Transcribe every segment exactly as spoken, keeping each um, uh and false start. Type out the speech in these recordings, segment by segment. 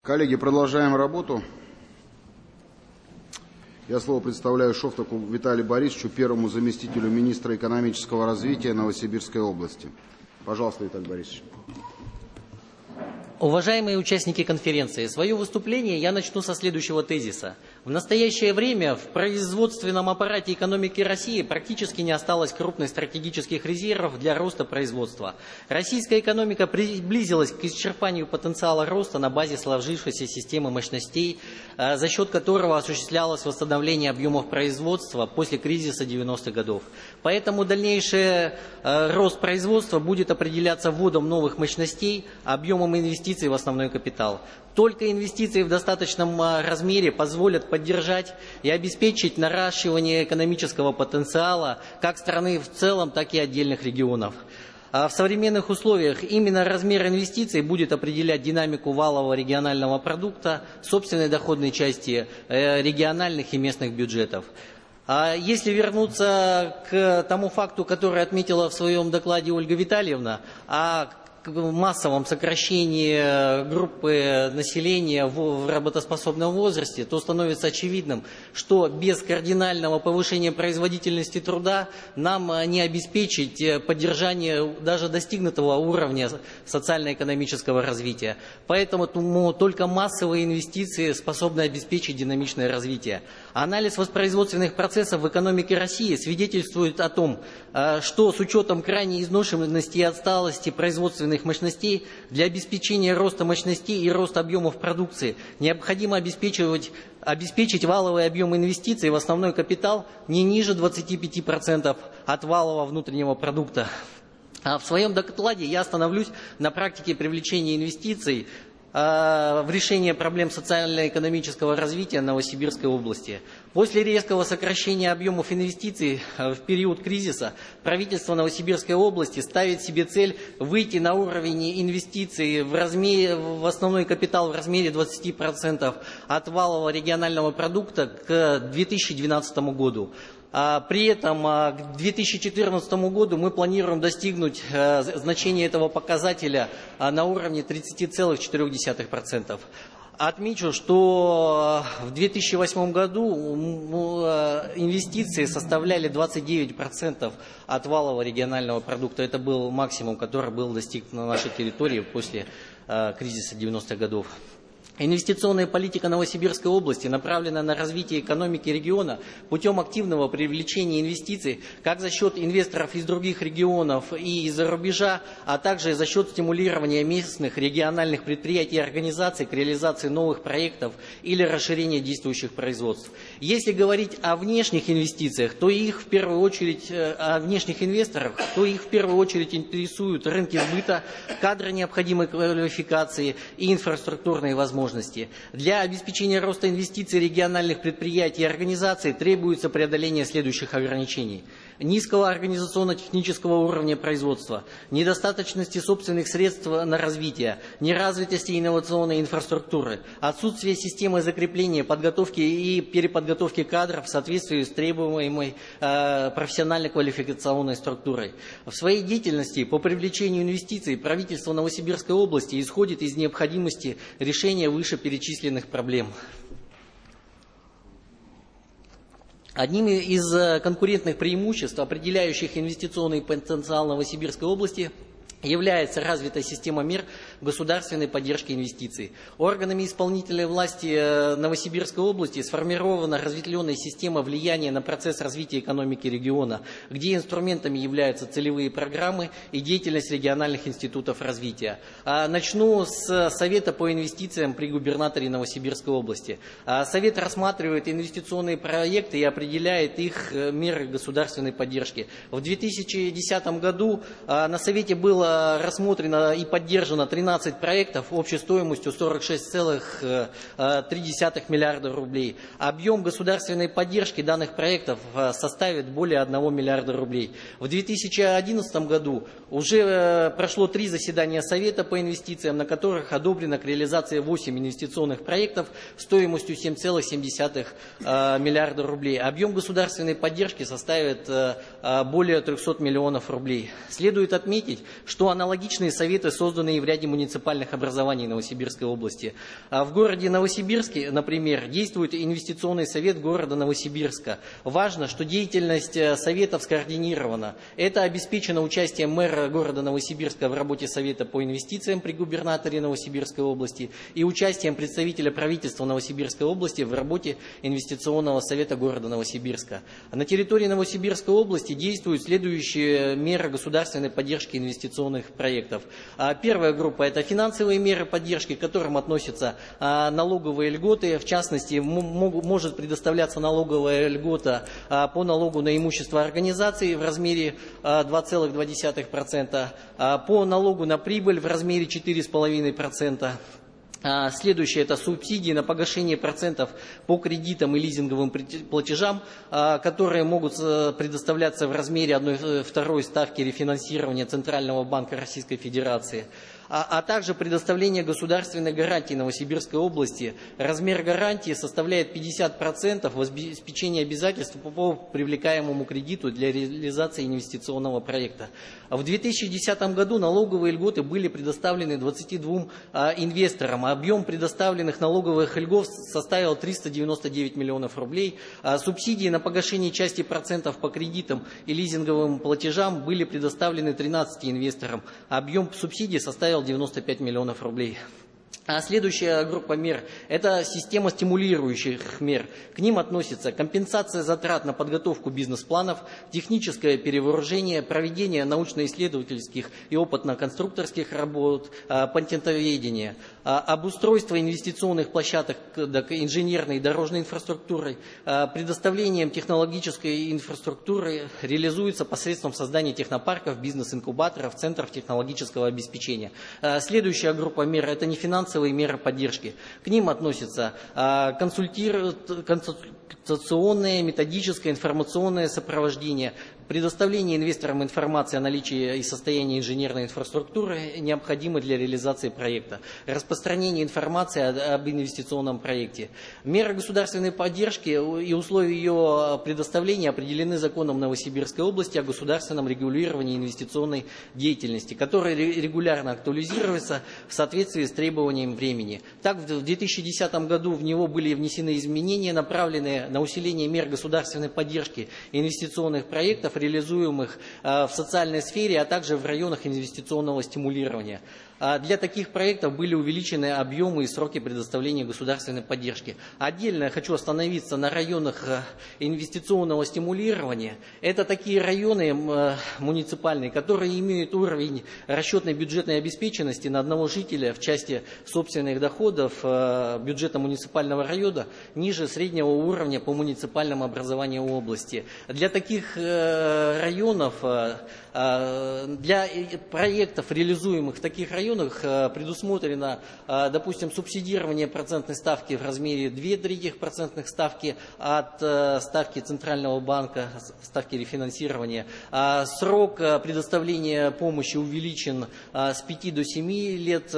Коллеги, продолжаем работу. Я слово предоставляю Шофтаку Виталию Борисовичу, первому заместителю министра экономического развития Новосибирской области. Пожалуйста, Виталий Борисович. Уважаемые участники конференции, свое выступление я начну со следующего тезиса. В настоящее время в производственном аппарате экономики России практически не осталось крупных стратегических резервов для роста производства. Российская экономика приблизилась к исчерпанию потенциала роста на базе сложившейся системы мощностей, за счет которого осуществлялось восстановление объемов производства после кризиса девяностых годов. Поэтому дальнейший рост производства будет определяться вводом новых мощностей, объемом инвестиций в основной капитал. Только инвестиции в достаточном размере позволят поддержать и обеспечить наращивание экономического потенциала как страны в целом, так и отдельных регионов. В современных условиях именно размер инвестиций будет определять динамику валового регионального продукта, собственной доходной части региональных и местных бюджетов. Если вернуться к тому факту, который отметила в своем докладе Ольга Витальевна, о массовом сокращении группы населения в работоспособном возрасте, то становится очевидным, что без кардинального повышения производительности труда нам не обеспечить поддержание даже достигнутого уровня социально-экономического развития. Поэтому только массовые инвестиции способны обеспечить динамичное развитие. Анализ воспроизводственных процессов в экономике России свидетельствует о том, что с учетом крайней изношенности и отсталости производственных мощностей для обеспечения роста мощностей и роста объемов продукции необходимо обеспечивать, обеспечить валовый объем инвестиций в основной капитал не ниже двадцати пяти процентов от валового внутреннего продукта. А в своем докладе я остановлюсь на практике привлечения инвестиций в решение проблем социально-экономического развития Новосибирской области. После резкого сокращения объемов инвестиций в период кризиса правительство Новосибирской области ставит себе цель выйти на уровень инвестиций в, размере, в основной капитал в размере двадцати процентов от валового регионального продукта к две тысячи двенадцатому году. При этом к две тысячи четырнадцатому году мы планируем достигнуть значения этого показателя на уровне тридцати целых четырёх десятых процента. Отмечу, что в две тысячи восьмом году инвестиции составляли двадцать девять процентов от валового регионального продукта. Это был максимум, который был достигнут на нашей территории после кризиса девяностых годов. Инвестиционная политика Новосибирской области направлена на развитие экономики региона путем активного привлечения инвестиций как за счет инвесторов из других регионов и из-за рубежа, а также за счет стимулирования местных региональных предприятий и организаций к реализации новых проектов или расширения действующих производств. Если говорить о внешних инвестициях, то их в первую очередь, о внешних инвесторах, то их в первую очередь интересуют рынки сбыта, кадры необходимой квалификации и инфраструктурные возможности. Для обеспечения роста инвестиций региональных предприятий и организаций требуется преодоление следующих ограничений: низкого организационно-технического уровня производства, недостаточности собственных средств на развитие, неразвитости инновационной инфраструктуры, отсутствие системы закрепления, подготовки и переподготовки кадров в соответствии с требуемой э, профессионально-квалификационной структурой. В своей деятельности по привлечению инвестиций правительство Новосибирской области исходит из необходимости решения вышеперечисленных проблем. Одним из конкурентных преимуществ, определяющих инвестиционный потенциал Новосибирской области, является развитая система мер государственной поддержки инвестиций. Органами исполнительной власти Новосибирской области сформирована разветвленная система влияния на процесс развития экономики региона, где инструментами являются целевые программы и деятельность региональных институтов развития. Начну с Совета по инвестициям при губернаторе Новосибирской области. Совет рассматривает инвестиционные проекты и определяет их меры государственной поддержки. В две тысячи десятом году на Совете было рассмотрено и поддержано тринадцать проектов общей стоимостью сорок шесть целых три десятых миллиарда рублей. Объем государственной поддержки данных проектов составит более одного миллиарда рублей. В две тысячи одиннадцатом году уже прошло три заседания Совета по инвестициям, на которых одобрено к реализации восемь инвестиционных проектов стоимостью семь целых семь десятых миллиарда рублей. Объем государственной поддержки составит более трёхсот миллионов рублей. Следует отметить, что аналогичные советы, созданные в ряде муниципалитетов, муниципальных образований Новосибирской области. В городе Новосибирске, например, действует инвестиционный совет города Новосибирска. Важно, что деятельность советов скоординирована. Это обеспечено участием мэра города Новосибирска в работе совета по инвестициям при губернаторе Новосибирской области и участием представителя правительства Новосибирской области в работе инвестиционного совета города Новосибирска. На территории Новосибирской области действуют следующие меры государственной поддержки инвестиционных проектов. Первая группа – это финансовые меры поддержки, к которым относятся налоговые льготы. В частности, может предоставляться налоговая льгота по налогу на имущество организации в размере два целых два десятых процента, по налогу на прибыль в размере четыре целых пять десятых процента. Следующее – это субсидии на погашение процентов по кредитам и лизинговым платежам, которые могут предоставляться в размере одной второй ставки рефинансирования Центрального банка Российской Федерации. А, а также предоставление государственной гарантии Новосибирской области. Размер гарантии составляет пятьдесят процентов в обеспечении обязательств по привлекаемому кредиту для реализации инвестиционного проекта. В две тысячи десятом году налоговые льготы были предоставлены двадцати двум а, инвесторам. Объем предоставленных налоговых льгот составил триста девяносто девять миллионов рублей. А, субсидии на погашение части процентов по кредитам и лизинговым платежам были предоставлены тринадцати инвесторам. Объем субсидий составил девяносто пять миллионов рублей. А следующая группа мер – это система стимулирующих мер. К ним относятся компенсация затрат на подготовку бизнес-планов, техническое перевооружение, проведение научно-исследовательских и опытно-конструкторских работ, патентоведение, обустройство инвестиционных площадок инженерной и дорожной инфраструктурой, предоставлением технологической инфраструктуры реализуется посредством создания технопарков, бизнес-инкубаторов, центров технологического обеспечения. Следующая группа мер – это нефинансовые меры поддержки. К ним относятся консультационное, методическое, информационное сопровождение, предоставление инвесторам информации о наличии и состоянии инженерной инфраструктуры, необходимой для реализации проекта, распространение информации об инвестиционном проекте. Меры государственной поддержки и условия ее предоставления определены законом Новосибирской области о государственном регулировании инвестиционной деятельности, который регулярно актуализируется в соответствии с требованием времени. Так, в две тысячи десятом году в него были внесены изменения, направленные на усиление мер государственной поддержки инвестиционных проектов, реализуемых в социальной сфере, а также в районах инвестиционного стимулирования. Для таких проектов были увеличены объемы и сроки предоставления государственной поддержки. Отдельно я хочу остановиться на районах инвестиционного стимулирования. Это такие районы муниципальные, которые имеют уровень расчетной бюджетной обеспеченности на одного жителя в части собственных доходов бюджета муниципального района ниже среднего уровня по муниципальному образованию области. Для таких районов, для проектов, реализуемых в таких районах, предусмотрено, допустим, субсидирование процентной ставки в размере две трети процентных ставки от ставки Центрального банка, ставки рефинансирования. Срок предоставления помощи увеличен с пяти до семи лет.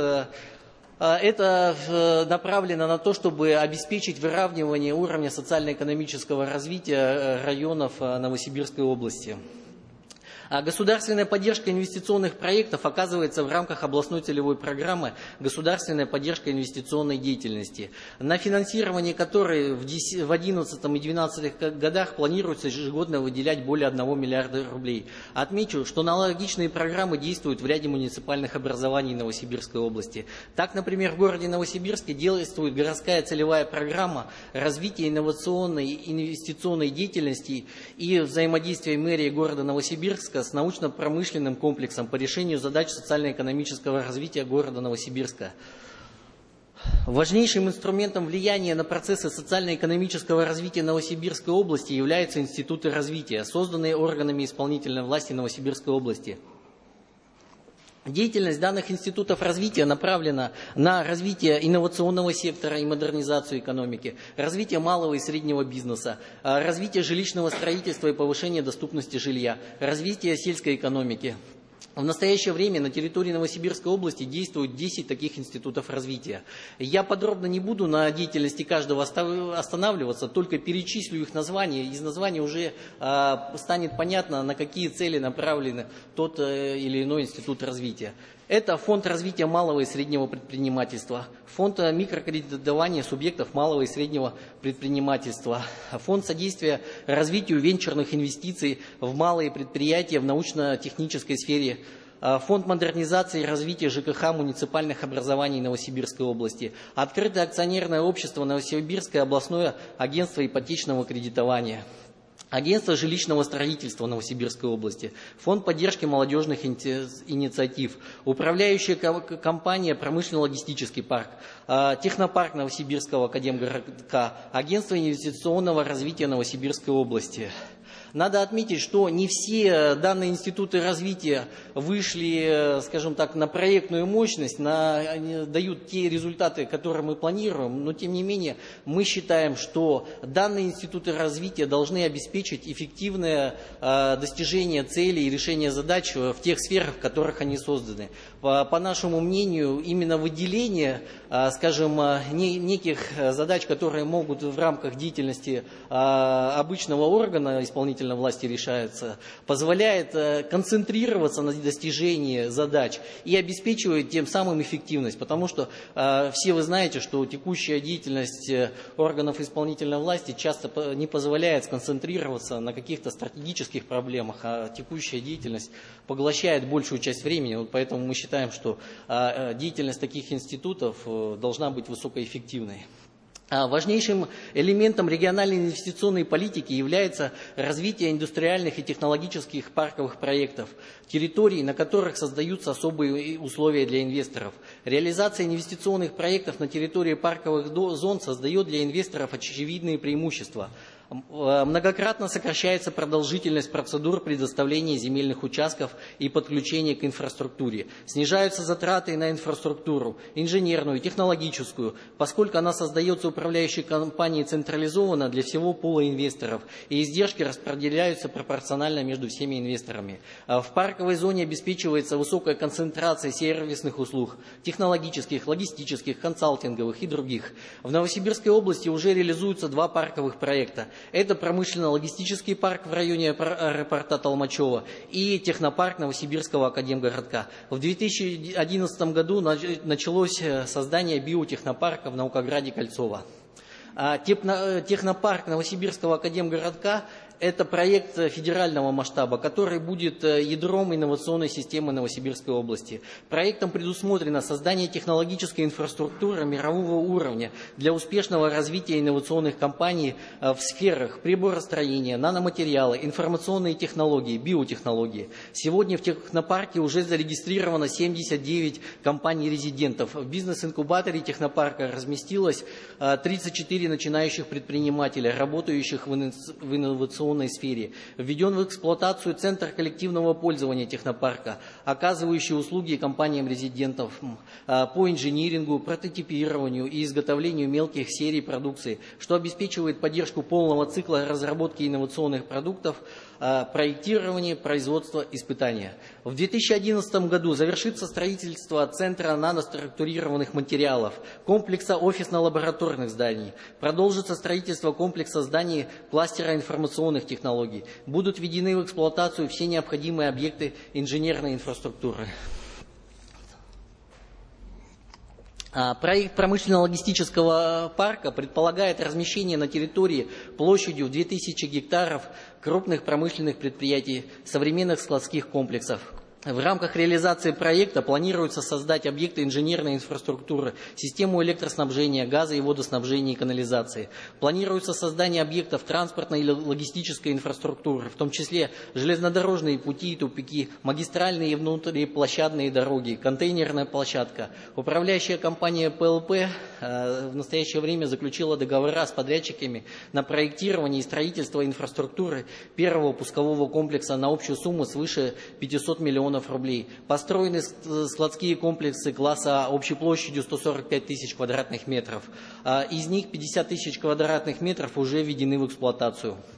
Это направлено на то, чтобы обеспечить выравнивание уровня социально-экономического развития районов Новосибирской области. Государственная поддержка инвестиционных проектов оказывается в рамках областной целевой программы «Государственная поддержка инвестиционной деятельности», на финансирование которой в две тысячи одиннадцатом и две тысячи двенадцатых годах планируется ежегодно выделять более одного миллиарда рублей. Отмечу, что аналогичные программы действуют в ряде муниципальных образований Новосибирской области. Так, например, в городе Новосибирске действует городская целевая программа развития инновационной и инвестиционной деятельности и взаимодействия мэрии города Новосибирска с научно-промышленным комплексом по решению задач социально-экономического развития города Новосибирска. Важнейшим инструментом влияния на процессы социально-экономического развития Новосибирской области являются институты развития, созданные органами исполнительной власти Новосибирской области. Деятельность данных институтов развития направлена на развитие инновационного сектора и модернизацию экономики, развитие малого и среднего бизнеса, развитие жилищного строительства и повышение доступности жилья, развитие сельской экономики. В настоящее время на территории Новосибирской области действуют десять таких институтов развития. Я подробно не буду на деятельности каждого останавливаться, только перечислю их названия. Из названий уже а, станет понятно, на какие цели направлены тот или иной институт развития. Это фонд развития малого и среднего предпринимательства, фонд микрокредитования субъектов малого и среднего предпринимательства, фонд содействия развитию венчурных инвестиций в малые предприятия в научно-технической сфере, фонд модернизации и развития ЖКХ муниципальных образований Новосибирской области, открытое акционерное общество Новосибирское областное агентство ипотечного кредитования, агентство жилищного строительства Новосибирской области, фонд поддержки молодежных инициатив, управляющая компания «Промышленно-логистический парк», технопарк Новосибирского академгородка, агентство инвестиционного развития Новосибирской области. Надо отметить, что не все данные институты развития вышли, скажем так, на проектную мощность, на, дают те результаты, которые мы планируем, но тем не менее мы считаем, что данные институты развития должны обеспечить эффективное э, достижение целей и решение задач в тех сферах, в которых они созданы. По, по нашему мнению, именно выделение, э, скажем, не, неких задач, которые могут в рамках деятельности э, обычного органа исполнительного власти решается, позволяет э, концентрироваться на достижении задач и обеспечивает тем самым эффективность. Потому что э, все вы знаете, что текущая деятельность э, органов исполнительной власти часто не позволяет сконцентрироваться на каких-то стратегических проблемах, а текущая деятельность поглощает большую часть времени. Вот поэтому мы считаем, что э, деятельность таких институтов э, должна быть высокоэффективной. Важнейшим элементом региональной инвестиционной политики является развитие индустриальных и технологических парковых проектов, территорий, на которых создаются особые условия для инвесторов. Реализация инвестиционных проектов на территории парковых зон создает для инвесторов очевидные преимущества. Многократно сокращается продолжительность процедур предоставления земельных участков и подключения к инфраструктуре. Снижаются затраты на инфраструктуру, инженерную, технологическую, поскольку она создается управляющей компанией централизованно для всего пула инвесторов, и издержки распределяются пропорционально между всеми инвесторами. В парковой зоне обеспечивается высокая концентрация сервисных услуг, технологических, логистических, консалтинговых и других. В Новосибирской области уже реализуются два парковых проекта. Это промышленно-логистический парк в районе аэропорта Толмачева и технопарк Новосибирского академгородка. В две тысячи одиннадцатом году началось создание биотехнопарка в Наукограде Кольцово. Технопарк Новосибирского академгородка – это проект федерального масштаба, который будет ядром инновационной системы Новосибирской области. Проектом предусмотрено создание технологической инфраструктуры мирового уровня для успешного развития инновационных компаний в сферах приборостроения, наноматериалы, информационные технологии, биотехнологии. Сегодня в технопарке уже зарегистрировано семьдесят девять компаний-резидентов. В бизнес-инкубаторе технопарка разместилось тридцать четыре начинающих предпринимателя, работающих в инновационной сфере. Введен в эксплуатацию центр коллективного пользования технопарка, оказывающий услуги компаниям-резидентов по инжинирингу, прототипированию и изготовлению мелких серий продукции, что обеспечивает поддержку полного цикла разработки инновационных продуктов, проектирование, производство, испытания. В две тысячи одиннадцатом году завершится строительство Центра наноструктурированных материалов, комплекса офисно-лабораторных зданий. Продолжится строительство комплекса зданий кластера информационных технологий. Будут введены в эксплуатацию все необходимые объекты инженерной инфраструктуры. Проект промышленно-логистического парка предполагает размещение на территории площадью в две тысячи гектаров крупных промышленных предприятий, современных складских комплексов. В рамках реализации проекта планируется создать объекты инженерной инфраструктуры, систему электроснабжения, газа и водоснабжения и канализации. Планируется создание объектов транспортной и логистической инфраструктуры, в том числе железнодорожные пути и тупики, магистральные и внутриплощадные дороги, контейнерная площадка. Управляющая компания ПЛП э, в настоящее время заключила договора с подрядчиками на проектирование и строительство инфраструктуры первого пускового комплекса на общую сумму свыше пятисот миллионов рублей. Построены складские комплексы класса общей площадью сто сорок пять тысяч квадратных метров. Из них пятьдесят тысяч квадратных метров уже введены в эксплуатацию.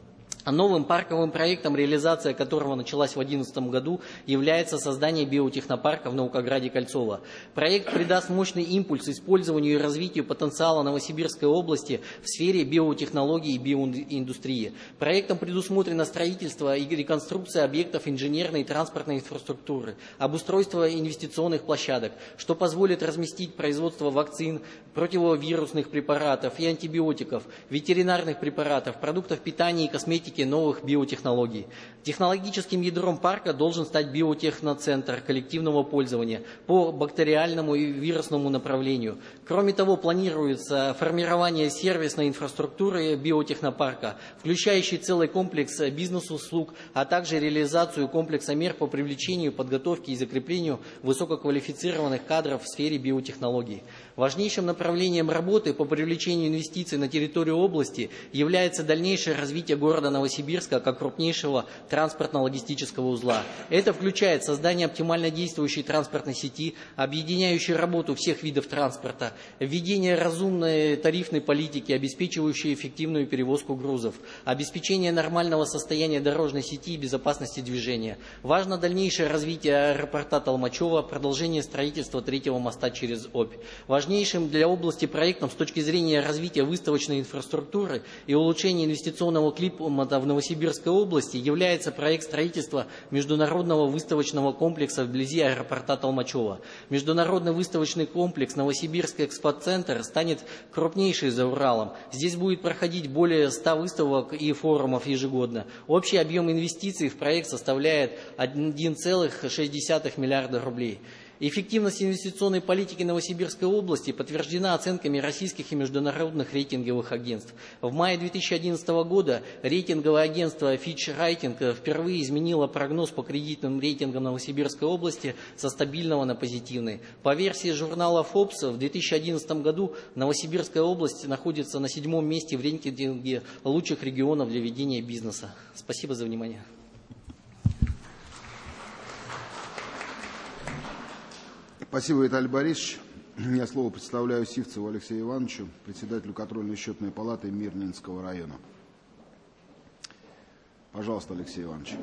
Новым парковым проектом, реализация которого началась в две тысячи одиннадцатом году, является создание биотехнопарка в Наукограде-Кольцово. Проект придаст мощный импульс использованию и развитию потенциала Новосибирской области в сфере биотехнологий и биоиндустрии. Проектом предусмотрено строительство и реконструкция объектов инженерной и транспортной инфраструктуры, обустройство инвестиционных площадок, что позволит разместить производство вакцин, противовирусных препаратов и антибиотиков, ветеринарных препаратов, продуктов питания и косметики, новых биотехнологий. Технологическим ядром парка должен стать биотехноцентр коллективного пользования по бактериальному и вирусному направлению. Кроме того, планируется формирование сервисной инфраструктуры биотехнопарка, включающий целый комплекс бизнес-услуг, а также реализацию комплекса мер по привлечению, подготовке и закреплению высококвалифицированных кадров в сфере биотехнологий. Важнейшим направлением работы по привлечению инвестиций на территорию области является дальнейшее развитие города Новосибирска как крупнейшего транспортно-логистического узла. Это включает создание оптимально действующей транспортной сети, объединяющей работу всех видов транспорта, введение разумной тарифной политики, обеспечивающей эффективную перевозку грузов, обеспечение нормального состояния дорожной сети и безопасности движения. Важно дальнейшее развитие аэропорта Толмачева, продолжение строительства третьего моста через Обь. Важнейшим для области проектом с точки зрения развития выставочной инфраструктуры и улучшения инвестиционного климата в Новосибирской области является проект строительства международного выставочного комплекса вблизи аэропорта Толмачева. Международный выставочный комплекс Новосибирский экспоцентр станет крупнейший за Уралом. Здесь будет проходить более ста выставок и форумов ежегодно. Общий объем инвестиций в проект составляет один целых шесть десятых миллиарда рублей. Эффективность инвестиционной политики Новосибирской области подтверждена оценками российских и международных рейтинговых агентств. В мае две тысячи одиннадцатого года рейтинговое агентство Fitch Ratings впервые изменило прогноз по кредитным рейтингам Новосибирской области со стабильного на позитивный. По версии журнала Forbes в две тысячи одиннадцатом году Новосибирская область находится на седьмом месте в рейтинге лучших регионов для ведения бизнеса. Спасибо за внимание. Спасибо, Виталий Борисович. Я слово представляю Сивцеву Алексею Ивановичу, председателю контрольно-счетной палаты Мирнинского района. Пожалуйста, Алексей Иванович.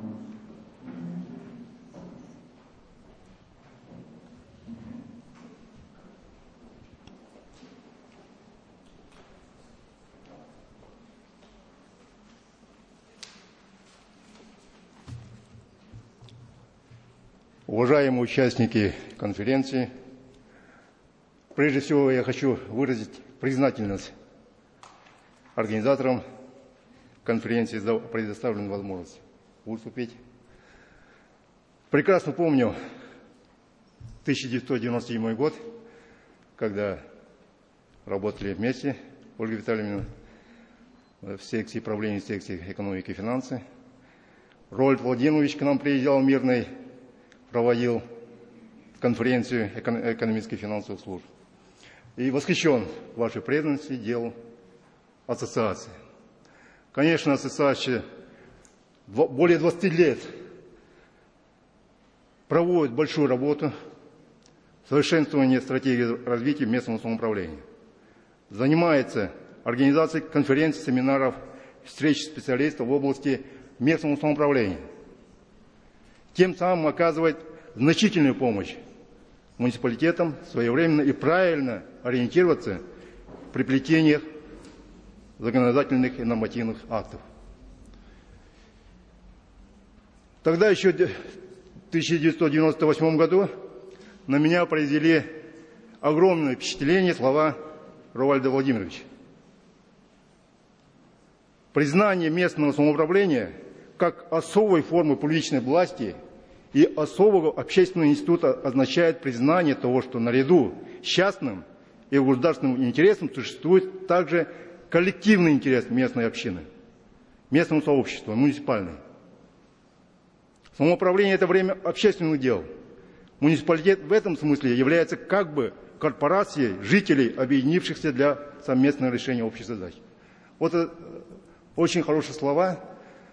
Уважаемые участники конференции, прежде всего я хочу выразить признательность организаторам конференции за предоставленную возможность выступить. Прекрасно помню тысяча девятьсот девяносто седьмой год, когда работали вместе, Ольга Витальевна, в секции правления, в секции экономики и финансы. Рольд Владимирович к нам приезжал в Мирный, проводил конференцию экономических и финансовых служб. И восхищен вашей преданностью делу ассоциации. Конечно, ассоциация более двадцати лет проводит большую работу совершенствования стратегии развития местного самоуправления. Занимается организацией конференций, семинаров, встреч специалистов в области местного самоуправления. Тем самым оказывает значительную помощь муниципалитетам своевременно и правильно ориентироваться при плетениях законодательных и нормативных актов. Тогда еще в тысяча девятьсот девяносто восьмом году на меня произвели огромное впечатление слова Ровальда Владимировича. Признание местного самоуправления как особой формы публичной власти и особого общественного института означает признание того, что наряду с частным и государственным интересом существует также коллективный интерес местной общины, местного сообщества, муниципальной. Самоуправление – это время общественных дел. Муниципалитет в этом смысле является как бы корпорацией жителей, объединившихся для совместного решения общей задачи. Вот это очень хорошие слова.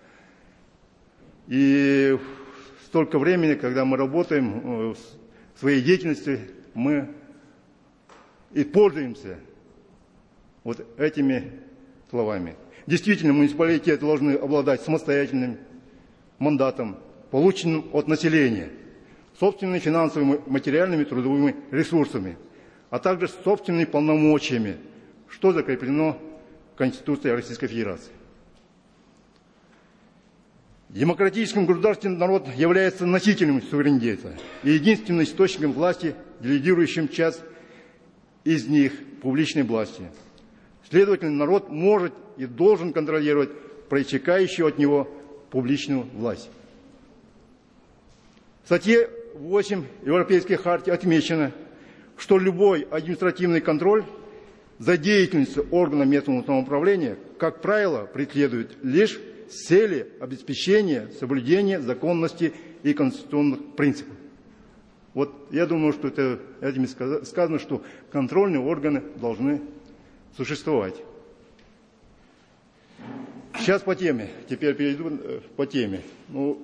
И столько времени, когда мы работаем в своей деятельности, мы и пользуемся вот этими словами. Действительно, муниципалитеты должны обладать самостоятельным мандатом, полученным от населения, собственными финансовыми, материальными, трудовыми ресурсами, а также собственными полномочиями, что закреплено в Конституции Российской Федерации. Демократическим государственным народ является носителем суверенитета и единственным источником власти, делегирующим часть из них публичной власти. Следовательно, народ может и должен контролировать проистекающую от него публичную власть. В статье восемь Европейской хартии отмечено, что любой административный контроль за деятельностью органа местного самоуправления, как правило, преследует лишь цели обеспечения соблюдения законности и конституционных принципов. Вот я думаю, что это, этим сказано, что контрольные органы должны существовать. Сейчас по теме. Теперь перейду по теме. Ну,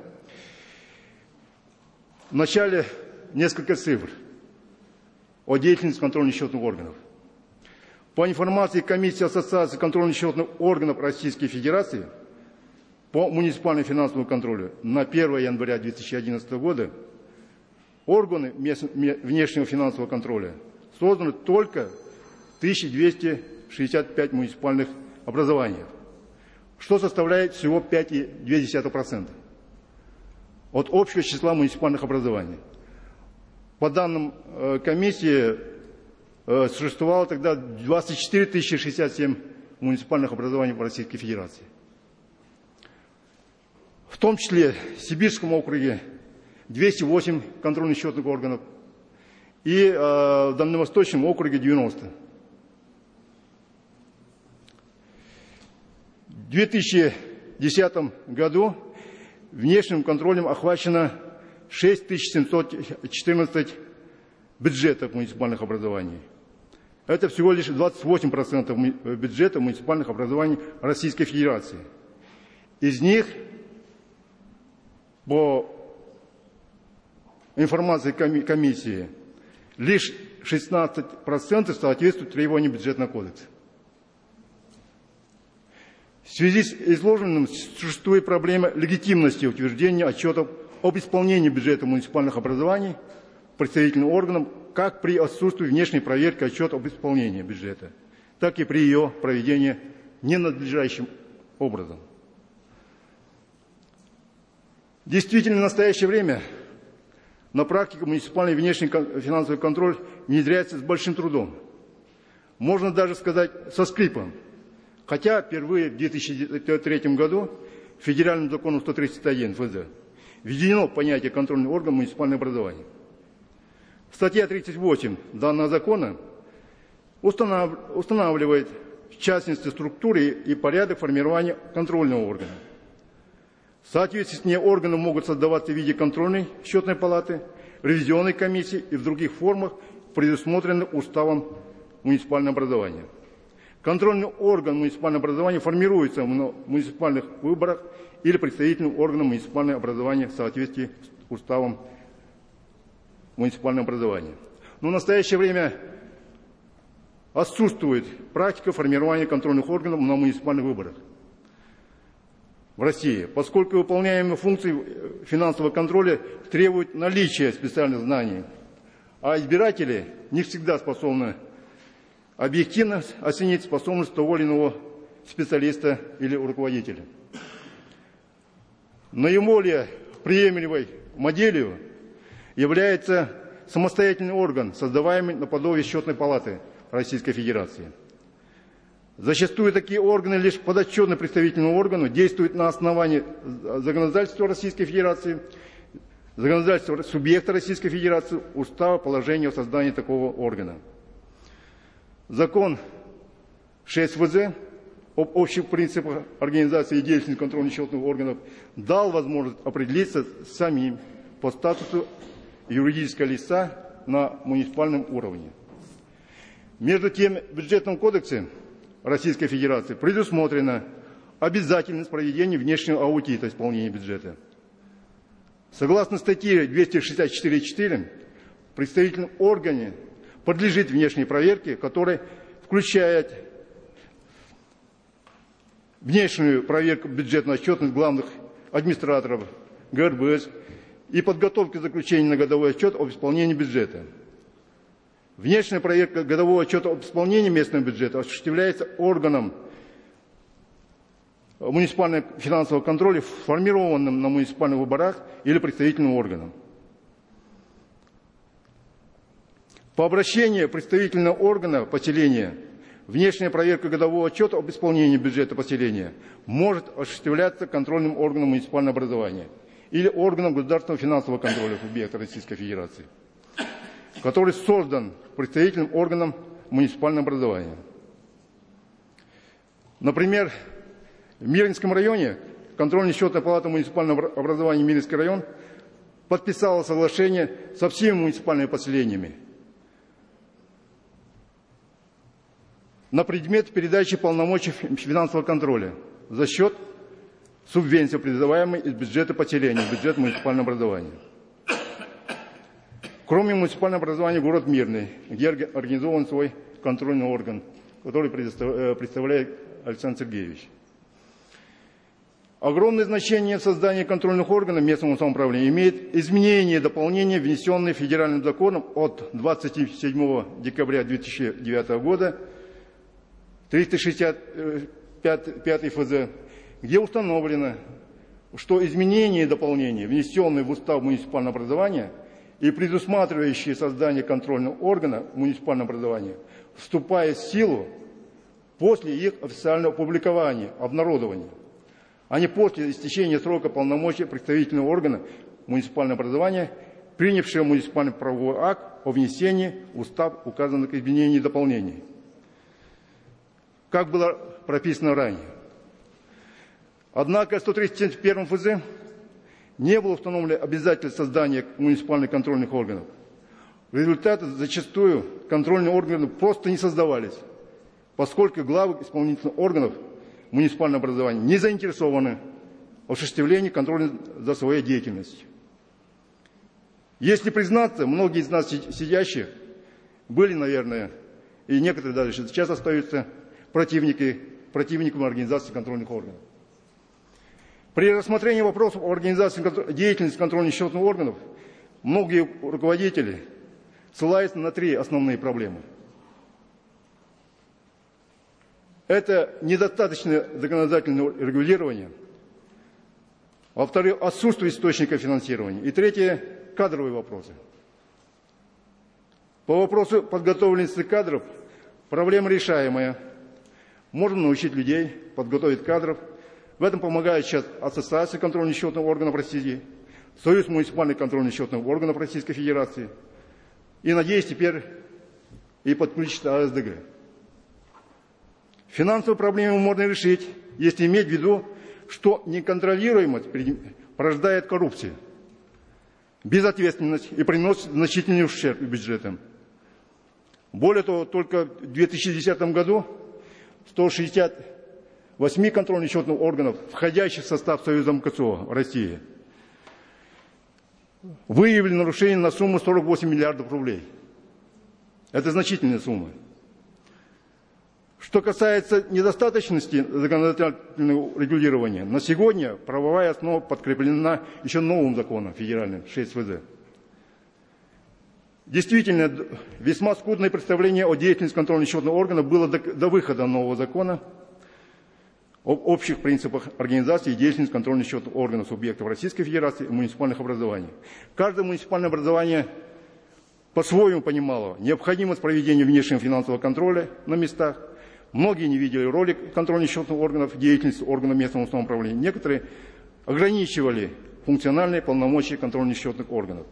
вначале несколько цифр о деятельности контрольно-счетных органов. По информации Комиссии Ассоциации контрольно-счетных органов Российской Федерации по муниципальному финансовому контролю на первое января две тысячи одиннадцатого года органы внешнего финансового контроля созданы только в тысяча двести шестьдесят пять муниципальных образованиях, что составляет всего пять целых две десятых процента от общего числа муниципальных образований. По данным комиссии, существовало тогда двадцать четыре тысячи шестьдесят семь муниципальных образований в Российской Федерации. В том числе в Сибирском округе двести восемь контрольно-счетных органов и э, в Дальневосточном округе девяносто. В две тысячи десятом году внешним контролем охвачено шесть тысяч семьсот четырнадцать бюджетов муниципальных образований. Это всего лишь двадцать восемь процентов бюджета муниципальных образований Российской Федерации. Из них, по информации комиссии, лишь шестнадцать процентов соответствуют требованиям бюджетного кодекса. В связи с изложенным существует проблема легитимности утверждения отчетов об исполнении бюджета муниципальных образований представительным органам как при отсутствии внешней проверки отчета об исполнении бюджета, так и при ее проведении ненадлежащим образом. Действительно, в настоящее время на практике муниципальный внешний финансовый контроль внедряется с большим трудом. Можно даже сказать со скрипом. Хотя впервые в две тысячи третьем году федеральным законом сто тридцать один эф зэ введено понятие контрольный орган муниципального образования. Статья тридцать восемь данного закона устанавливает, в частности, структуры и порядок формирования контрольного органа. В соответствии с ней органы могут создаваться в виде контрольной счетной палаты, ревизионной комиссии и в других формах, предусмотренных уставом муниципального образования. Контрольный орган муниципального образования формируется в муниципальных выборах или представительным органом муниципального образования в соответствии с уставом муниципального образования. Но в настоящее время отсутствует практика формирования контрольных органов на муниципальных выборах в России, поскольку выполняемые функции финансового контроля требуют наличия специальных знаний, а избиратели не всегда способны объективно оценить способность того или иного специалиста или руководителя. Наиболее приемлемой моделью является самостоятельный орган, создаваемый наподобие счетной палаты Российской Федерации. Зачастую такие органы лишь подотчетны представительному органу, действуют на основании законодательства Российской Федерации, законодательства субъекта Российской Федерации, устава, положения о создании такого органа. Закон шесть эф зэ об общих принципах организации и деятельности контрольно-счетных органов дал возможность определиться самим по статусу юридического лица на муниципальном уровне. Между тем, в бюджетном кодексе Российской Федерации предусмотрена обязательность проведения внешнего аудита исполнения бюджета. Согласно статье двести шестьдесят четыре точка четыре, в представительном органе подлежит внешней проверке, которая включает внешнюю проверку бюджетной отчетности главных администраторов гэ эр бэ эс и подготовку заключения на годовой отчет об исполнении бюджета. Внешняя проверка годового отчета об исполнении местного бюджета осуществляется органом муниципального финансового контроля, сформированным на муниципальных выборах или представительным органом. По обращению представительного органа поселения внешняя проверка годового отчета об исполнении бюджета поселения может осуществляться контрольным органом муниципального образования или органом государственного финансового контроля субъекта Российской Федерации, который создан представительным органом муниципального образования. Например, в Мирнинском районе контрольно-счетная палата муниципального образования Мирнинский район подписала соглашение со всеми муниципальными поселениями на предмет передачи полномочий финансового контроля за счет субвенций, призываемой из бюджета поселения, бюджет муниципального образования. Кроме муниципального образования, город Мирный, где организован свой контрольный орган, который представляет Александр Сергеевич. Огромное значение в создании контрольных органов местного самоуправления имеет изменение и дополнение, внесенные федеральным законом от двадцать седьмого декабря две тысячи девятого года, триста шестьдесят пятый эф зэ, где установлено, что изменения и дополнения, внесенные в устав муниципального образования и предусматривающие создание контрольного органа муниципального образования, вступая в силу после их официального публикования, обнародования, а не после истечения срока полномочий представительного органа муниципального образования, принявшего муниципальный правовой акт о внесении в устав указанных изменений и дополнений, как было прописано ранее. Однако в сто тридцать первом эф зэ не было установлено обязательств создания муниципальных контрольных органов. В результате зачастую контрольные органы просто не создавались, поскольку главы исполнительных органов муниципального образования не заинтересованы в осуществлении контроля за своей деятельностью. Если признаться, многие из нас сидящих были, наверное, и некоторые даже сейчас остаются противники, противниками организации контрольных органов. При рассмотрении вопросов о организации деятельности контрольно-счетных органов многие руководители ссылаются на три основные проблемы. Это недостаточное законодательное регулирование, во-вторых, отсутствие источника финансирования, и третье – кадровые вопросы. По вопросу подготовленности кадров проблема решаемая. Можно научить людей, подготовить кадров. В этом помогает сейчас Ассоциация контрольно-счетных органов России, Союз муниципальных контрольно-счетных органов Российской Федерации и, надеюсь, теперь и подключится а эс дэ гэ. Финансовую проблему можно решить, если иметь в виду, что неконтролируемость порождает коррупцию, безответственность и приносит значительный ущерб бюджетам. Более того, только в две тысячи десятом году сто шестьдесят восемь контрольно-счетных органов, входящих в состав Союза эм ка цэ о России, выявили нарушения на сумму сорок восемь миллиардов рублей. Это значительная сумма. Что касается недостаточности законодательного регулирования, на сегодня правовая основа подкреплена еще новым законом федеральным шесть эф зэ. Действительно, весьма скудное представление о деятельности контрольно-счетных органов было до, до выхода нового закона об общих принципах организации и деятельности контрольно-счетных органов субъектов Российской Федерации и муниципальных образований. Каждое муниципальное образование по-своему понимало необходимость проведения внешнего финансового контроля на местах. Многие не видели роли контрольно-счетных органов, деятельности органов местного самоуправления. Некоторые ограничивали функциональные полномочия контрольно-счетных органов.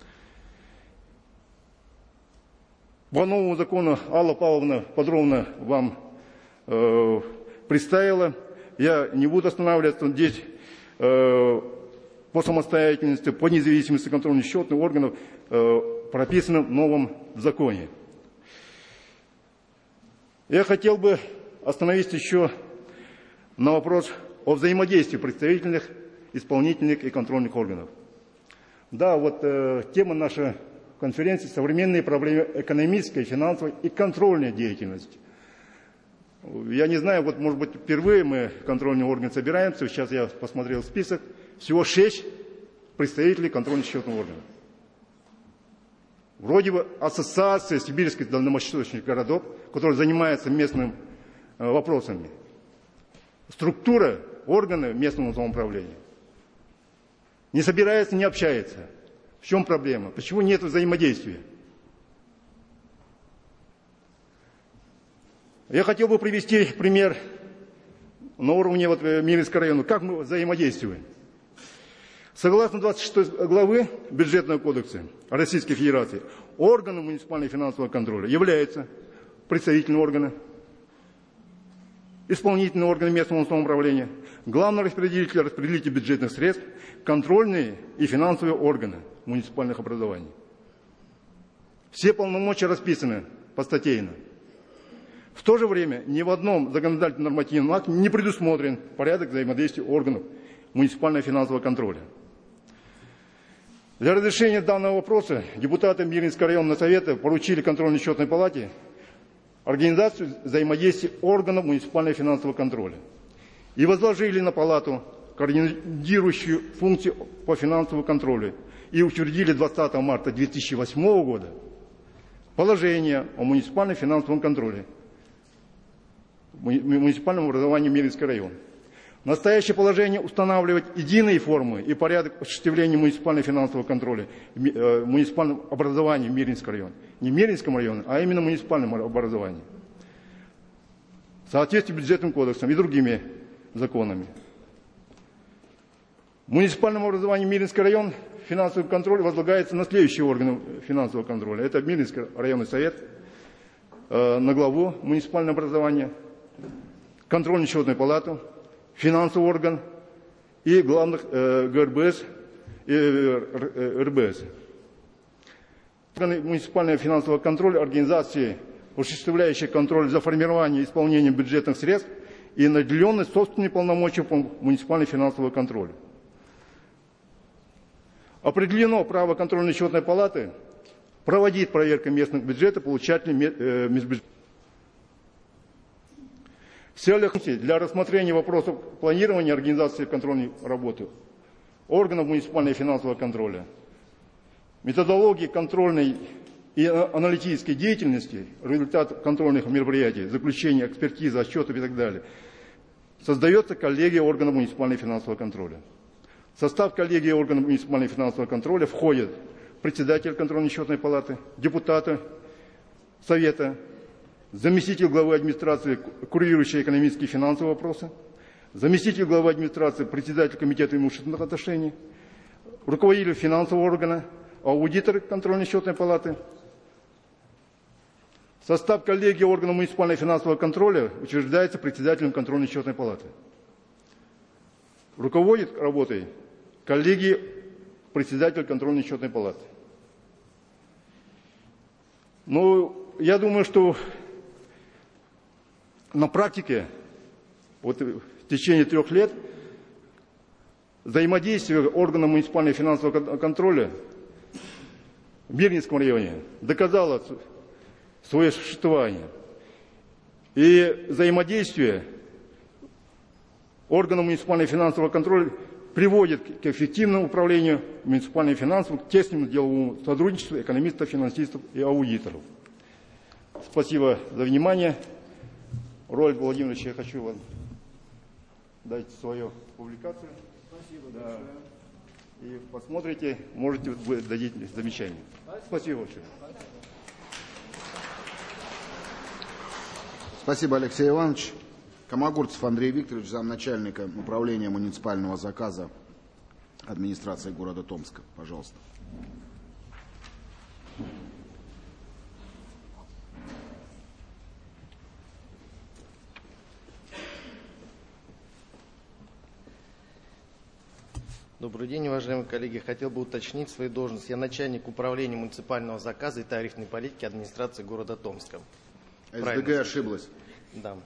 По новому закону Алла Павловна подробно вам э, представила. Я не буду останавливаться здесь. Э, по самостоятельности, по независимости контрольно-счетных органов э, прописано в новом законе. Я хотел бы остановиться еще на вопрос о взаимодействии представительных, исполнительных и контрольных органов. Да, вот э, тема нашей конференции — современные проблемы экономической, финансовой и контрольной деятельности. Я не знаю, вот может быть впервые мы, контрольный орган, собираемся, сейчас я посмотрел список, всего шесть представителей контрольно-счетного органа. Вроде бы ассоциация сибирских дальневосточных городов, которая занимается местными вопросами. Структура органа местного самоуправления не собирается, не общается. В чем проблема? Почему нет взаимодействия? Я хотел бы привести пример на уровне вот Миринского района. Как мы взаимодействуем? Согласно двадцать шестой главы Бюджетного кодекса Российской Федерации, органом муниципального финансового контроля является представительный орган, исполнительный орган местного самоуправления, главный распределитель, распределитель бюджетных средств, контрольные и финансовые органы муниципальных образований. Все полномочия расписаны постатейно. В то же время ни в одном законодательном нормативном акте не предусмотрен порядок взаимодействия органов муниципального финансового контроля. Для разрешения данного вопроса депутаты Миринского районного совета поручили контрольно-счетной палате организацию взаимодействия органов муниципального финансового контроля и возложили на палату координирующую функцию по финансовому контролю и учредили двадцатого марта две тысячи восьмого года положение о муниципальном финансовом контроле, муниципальном образовании Миринского района. Настоящее положение устанавливает единые формы и порядок осуществления муниципального финансового контроля в муниципальном образовании Миринского района. Не в Миринском районе, а именно в муниципальном образовании. В соответствии с бюджетным кодексом и другими законами. В муниципальном образовании Миринский район финансовый контроль возлагается на следующие органы финансового контроля. Это Миринский районный совет, на главу муниципального образования, контрольно-счетную палату, финансовый орган и главных э, ГРБС и э, РБС. Органы муниципального финансового контроля, организации, осуществляющие контроль за формированием и исполнением бюджетных средств и наделенные собственными полномочиями по муниципальному финансовому контролю. Определено право контрольно-счетной палаты проводить проверку местных бюджетов получателей э, межбюджетных. В целях для рассмотрения вопросов планирования организации контрольной работы органов муниципального и финансового контроля, методологии контрольной и аналитической деятельности, результат контрольных мероприятий, заключения, экспертизы, отчетов и так далее, создается коллегия органов муниципального и финансового контроля. В состав коллегии органов муниципального и финансового контроля входят председатель контрольно-счетной палаты, депутаты совета, заместитель главы администрации, курирующий экономические и финансовые вопросы, заместитель главы администрации, председатель комитета имущественных отношений, руководитель финансового органа, аудитор контрольно-счетной палаты. Состав коллегии органов муниципального и финансового контроля учреждается председателем контрольно-счетной палаты. Руководит работой коллегии председатель контрольно-счетной палаты. Ну, я думаю, что на практике, вот в течение трех лет, взаимодействие органов муниципального и финансового контроля в Мирнинском районе доказало свое существование. И взаимодействие органов муниципального и финансового контроля приводит к эффективному управлению муниципальным и финансовым, к тесному деловому сотрудничеству экономистов, финансистов и аудиторов. Спасибо за внимание. Рольф Владимирович, я хочу вам дать свою публикацию. Спасибо. Да. И посмотрите, можете вы дадите замечания. Спасибо большое. Спасибо, Алексей Иванович. Комогурцев Андрей Викторович, замначальника управления муниципального заказа администрации города Томска. Пожалуйста. Добрый день, уважаемые коллеги. Хотел бы уточнить свою должность. Я начальник управления муниципального заказа и тарифной политики администрации города Томска. СДГ ошиблась. Да.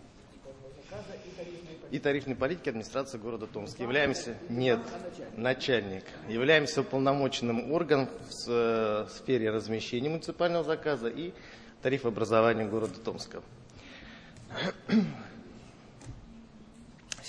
И тарифной политики администрации города Томска. Являемся, нет, начальник. Являемся уполномоченным органом в сфере размещения муниципального заказа и тарифообразования города Томска.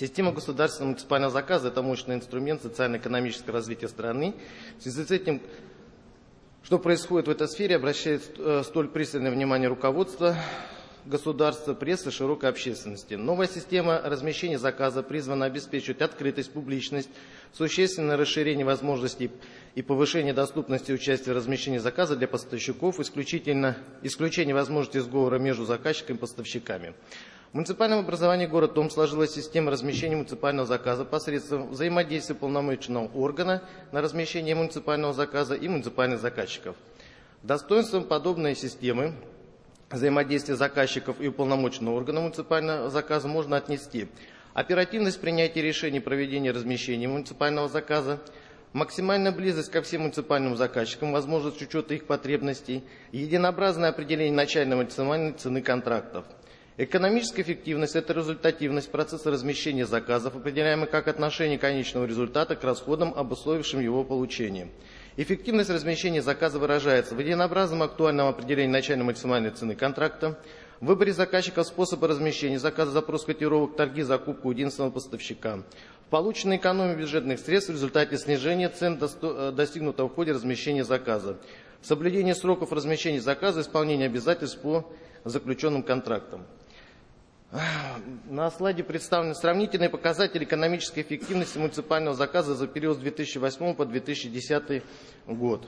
Система государственного муниципального заказа – это мощный инструмент социально-экономического развития страны. В связи с этим, что происходит в этой сфере, обращает столь пристальное внимание руководства государства, прессы, широкой общественности. Новая система размещения заказа призвана обеспечивать открытость, публичность, существенное расширение возможностей и повышение доступности участия в размещении заказа для поставщиков, исключительно, исключение возможности сговора между заказчиками и поставщиками. В муниципальном образовании города Томск сложилась система размещения муниципального заказа посредством взаимодействия полномочного органа на размещение муниципального заказа и муниципальных заказчиков. Достоинством подобной системы взаимодействия заказчиков и уполномоченного органа муниципального заказа можно отнести оперативность принятия решений проведения размещения муниципального заказа, максимальная близость ко всем муниципальным заказчикам, возможность учета их потребностей, единообразное определение начальной максимальной цены контрактов. Экономическая эффективность – это результативность процесса размещения заказов, определяемая как отношение конечного результата к расходам, обусловившим его получение. Эффективность размещения заказа выражается в единообразном актуальном определении начальной максимальной цены контракта, в выборе заказчика способа размещения заказа, запрос котировок, торги, закупку у единственного поставщика, в полученной экономии бюджетных средств в результате снижения цен, достигнутого в ходе размещения заказа, в соблюдении сроков размещения заказа, исполнение обязательств по заключенным контрактам. На слайде представлены сравнительные показатели экономической эффективности муниципального заказа за период с две тысячи восьмого по две тысячи десятый год.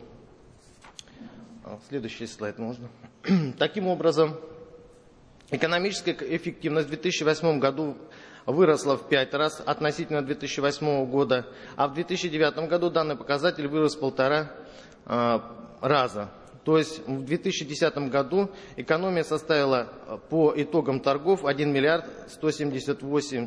Следующий слайд можно. Таким образом, экономическая эффективность в две тысячи восьмом году выросла в пять раз относительно две тысячи восьмого года, а в две тысячи девятом году данный показатель вырос в полтора э, раза. То есть в две тысячи десятом году экономия составила по итогам торгов один миллиард сто семьдесят восемь,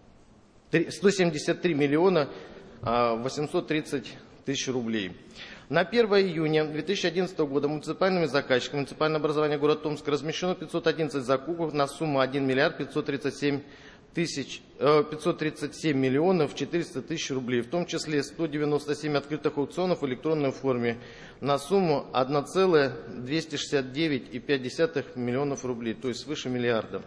сто семьдесят три миллиона восемьсот тридцать тысяч рублей. На первое июня две тысячи одиннадцатого года муниципальными заказчиками муниципального образования города Томск размещено пятьсот одиннадцать закупок на сумму один миллиард пятьсот тридцать семь тысяч, пятьсот тридцать семь миллионов четыреста тысяч рублей, в том числе сто девяносто семь открытых аукционов в электронной форме на сумму один целых двести шестьдесят девять и пять десятых миллионов рублей, то есть свыше миллиарда.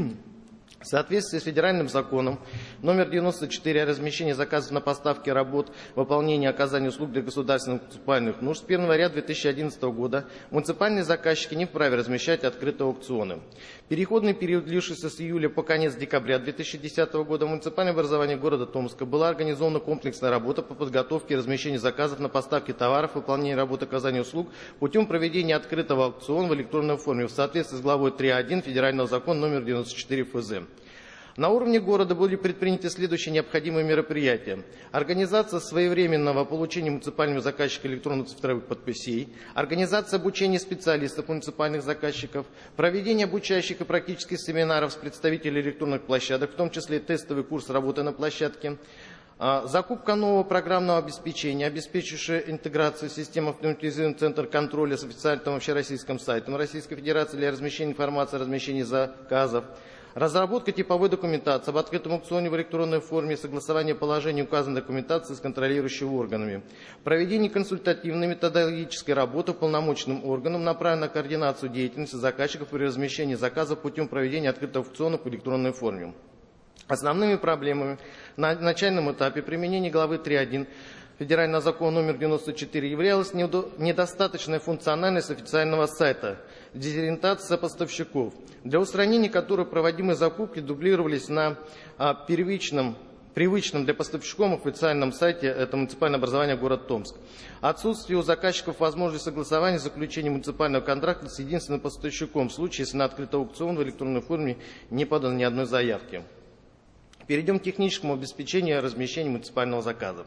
В соответствии с федеральным законом номер девяносто четыре о размещении заказов на поставки работ, выполнение оказания услуг для государственных муниципальных нужд с первого января две тысячи одиннадцатого года муниципальные заказчики не вправе размещать открытые аукционы. Переходный период, длившийся с июля по конец декабря две тысячи десятого года, в муниципальном образовании города Томска была организована комплексная работа по подготовке и размещению заказов на поставки товаров, выполнение работы оказания услуг путем проведения открытого аукциона в электронной форме в соответствии с главой три точка один федерального закона номер девяносто четыре эф зэ. На уровне города были предприняты следующие необходимые мероприятия. Организация своевременного получения муниципальными заказчиками электронно-цифровых подписей, организация обучения специалистов муниципальных заказчиков, проведение обучающих и практических семинаров с представителями электронных площадок, в том числе тестовый курс работы на площадке, закупка нового программного обеспечения, обеспечивающего интеграцию системы автоматизированный центр контроля с официальным общероссийским сайтом Российской Федерации для размещения информации о размещении заказов, разработка типовой документации об открытом аукционе в электронной форме, согласование положений указанной документации с контролирующими органами, проведение консультативной методологической работы полномочным органам, направленной на координацию деятельности заказчиков при размещении заказов путем проведения открытого аукциона в электронной форме. Основными проблемами на начальном этапе применения главы три точка один Федерального закона номер девяносто четыре являлась недостаточная функциональность официального сайта, дезориентация поставщиков, для устранения которой проводимые закупки дублировались на а, первичном, привычном для поставщиков официальном сайте, это муниципальное образование город Томск. Отсутствие у заказчиков возможности согласования заключения муниципального контракта с единственным поставщиком в случае, если на открытый аукцион в электронной форме не подано ни одной заявки. Перейдем к техническому обеспечению размещения муниципального заказа.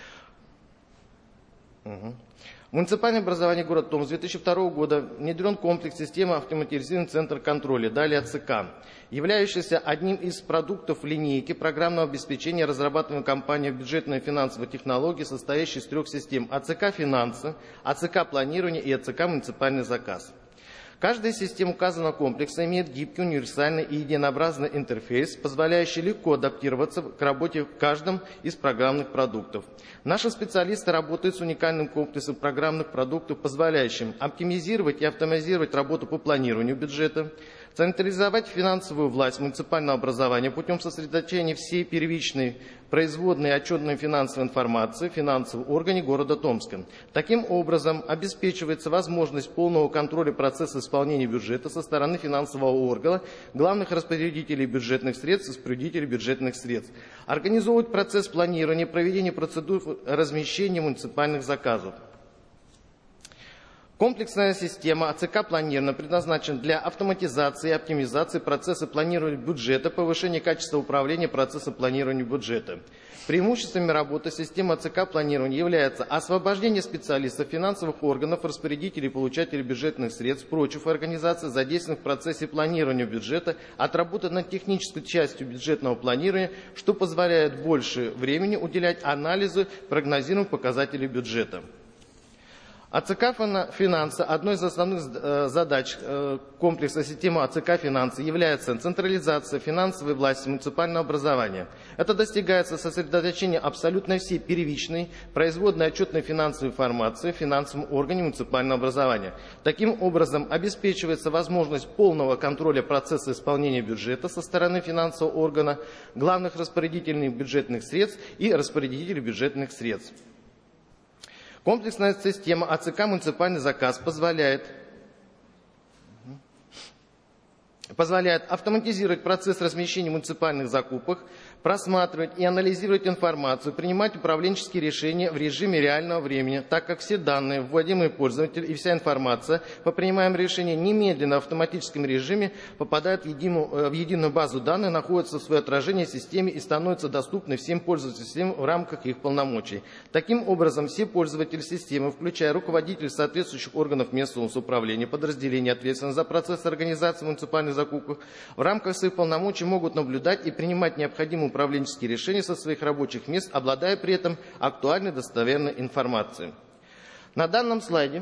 Угу. В муниципальное образование города Томск с две тысячи второго года внедрен комплекс системы автоматизированный центр контроля, далее ЦК, являющийся одним из продуктов линейки программного обеспечения, разрабатываемой компанией бюджетной и финансовой технологии, состоящей из трех систем: АЦК финансы, АЦК планирование и АЦК муниципальный заказ. Каждая из систем указанного комплекса имеет гибкий, универсальный и единообразный интерфейс, позволяющий легко адаптироваться к работе в каждом из программных продуктов. Наши специалисты работают с уникальным комплексом программных продуктов, позволяющим оптимизировать и автоматизировать работу по планированию бюджета, Централизовать финансовую власть муниципального образования путем сосредоточения всей первичной производной и отчетной финансовой информации в финансовом органе города Томска. Таким образом, обеспечивается возможность полного контроля процесса исполнения бюджета со стороны финансового органа, главных распорядителей бюджетных средств и распорядителей бюджетных средств. Организовывать процесс планирования, проведения процедур размещения муниципальных заказов. Комплексная система АЦК планирования предназначена для автоматизации и оптимизации процесса планирования бюджета, повышения качества управления процессом планирования бюджета. Преимуществами работы системы АЦК планирования является освобождение специалистов, финансовых органов, распорядителей и получателей бюджетных средств, прочих организаций, задействованных в процессе планирования бюджета, от работы над технической частью бюджетного планирования, что позволяет больше времени уделять анализу прогнозируемых показателей бюджета. АЦК «Финансы» одной из основных задач комплекса системы АЦК «Финансы» является централизация финансовой власти муниципального образования. Это достигается сосредоточением абсолютно всей первичной, производной отчетной финансовой информации в финансовом органе муниципального образования. Таким образом, обеспечивается возможность полного контроля процесса исполнения бюджета со стороны финансового органа, главных распорядителей бюджетных средств и распорядителей бюджетных средств. Комплексная система АЦК «Муниципальный заказ» позволяет, позволяет автоматизировать процесс размещения муниципальных закупок, просматривать и анализировать информацию, принимать управленческие решения в режиме реального времени, так как все данные, вводимые пользователем, и вся информация по принимаемым решениям немедленно в автоматическом режиме попадают в единую, в единую базу данных, находятся в своем отражении в системе и становятся доступны всем пользователям системы в рамках их полномочий. Таким образом, все пользователи системы, включая руководителей соответствующих органов местного самоуправления, подразделений, ответственных за процесс организации муниципальных закупок, в рамках своих полномочий могут наблюдать и принимать необходимые управленческие решения со своих рабочих мест, обладая при этом актуальной достоверной информацией. На данном слайде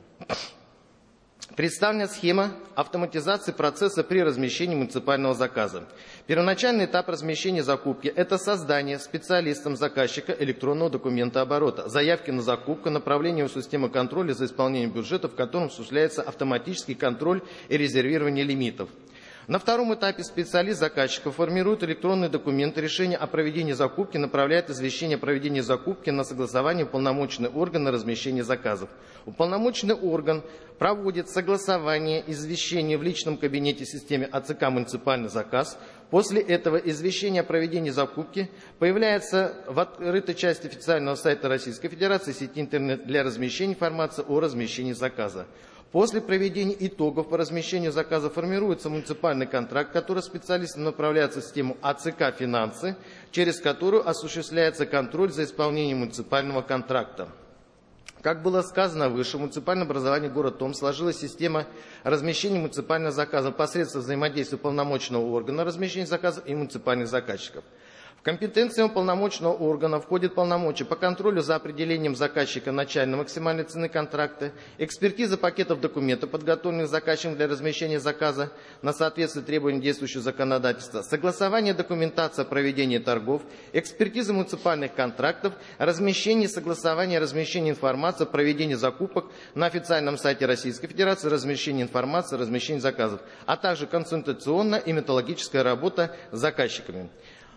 представлена схема автоматизации процесса при размещении муниципального заказа. Первоначальный этап размещения закупки – это создание специалистом заказчика электронного документа оборота, заявки на закупку, направление в систему контроля за исполнением бюджета, в котором осуществляется автоматический контроль и резервирование лимитов. На втором этапе специалист заказчика формирует электронные документы, решение о проведении закупки, направляет извещение о проведении закупки на согласование уполномоченный орган на размещение заказов. Уполномоченный орган проводит согласование извещения в личном кабинете системы АЦК «Муниципальный заказ». После этого извещение о проведении закупки появляется в открытой части официального сайта Российской Федерации сети интернет для размещения информации о размещении заказа. После проведения итогов по размещению заказа формируется муниципальный контракт, который специалистам направляется в систему АЦК «Финансы», через которую осуществляется контроль за исполнением муниципального контракта. Как было сказано выше, в муниципальном образовании города Томск сложилась система размещения муниципального заказа посредством взаимодействия уполномоченного органа размещения заказов и муниципальных заказчиков. В компетенции уполномоченного органа входит полномочия по контролю за определением заказчика начальной максимальной цены контракта, экспертиза пакетов документов, подготовленных заказчиком для размещения заказа на соответствие требованиям действующего законодательства, согласование документации о проведении торгов, экспертиза муниципальных контрактов, размещение, согласование, размещение информации о проведении закупок на официальном сайте Российской Федерации, размещение информации, размещение заказов, а также консультационная и методологическая работа с заказчиками.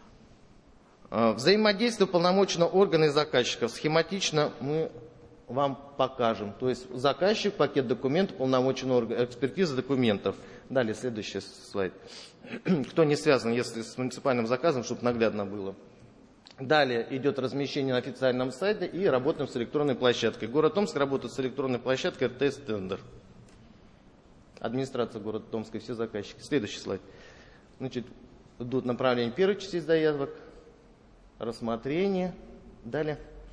Взаимодействие уполномоченного органа и заказчиков схематично мы вам покажем. То есть заказчик, пакет документов, уполномоченный орган, экспертиза документов. Далее следующий слайд. Кто не связан, если с муниципальным заказом, чтобы наглядно было. Далее идет размещение на официальном сайте и работаем с электронной площадкой. Город Томск работает с электронной площадкой эр тэ эс Тендер. Администрация города Томска, все заказчики. Следующий слайд. Значит, идут направления первой части заявок. Рассмотрение. Далее.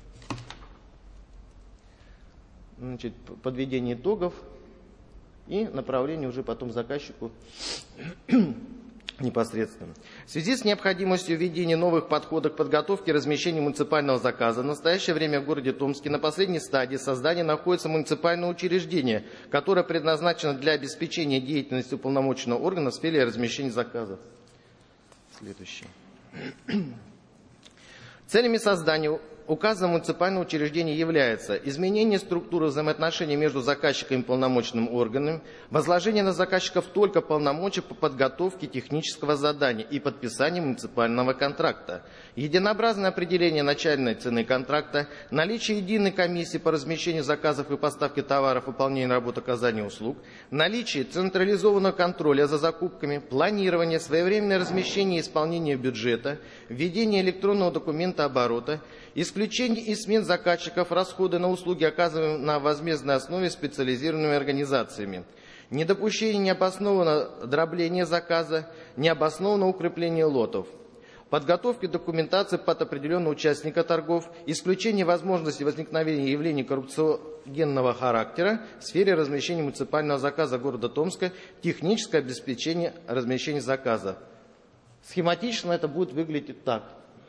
Значит, подведение итогов и направление уже потом заказчику непосредственно. В связи с необходимостью введения новых подходов к подготовке и размещению муниципального заказа, в настоящее время в городе Томске на последней стадии создания находится муниципальное учреждение, которое предназначено для обеспечения деятельности уполномоченного органа в сфере размещения заказов. Следующее. Целями создания указом муниципального учреждения является изменение структуры взаимоотношений между заказчиком и полномочным органом, возложение на заказчиков только полномочий по подготовке технического задания и подписанию муниципального контракта, единообразное определение начальной цены контракта, наличие единой комиссии по размещению заказов и поставке товаров, выполнению работ, оказанию услуг, наличие централизованного контроля за закупками, планирование, своевременное размещение и исполнение бюджета, введение электронного документа оборота, исключение из смен заказчиков расходы на услуги, оказываемые на возмездной основе специализированными организациями, недопущение необоснованного дробления заказа, необоснованного укрепления лотов, подготовки документации под определенного участника торгов, исключение возможности возникновения явлений коррупциогенного характера в сфере размещения муниципального заказа города Томска, техническое обеспечение размещения заказа. Схематично это будет выглядеть так.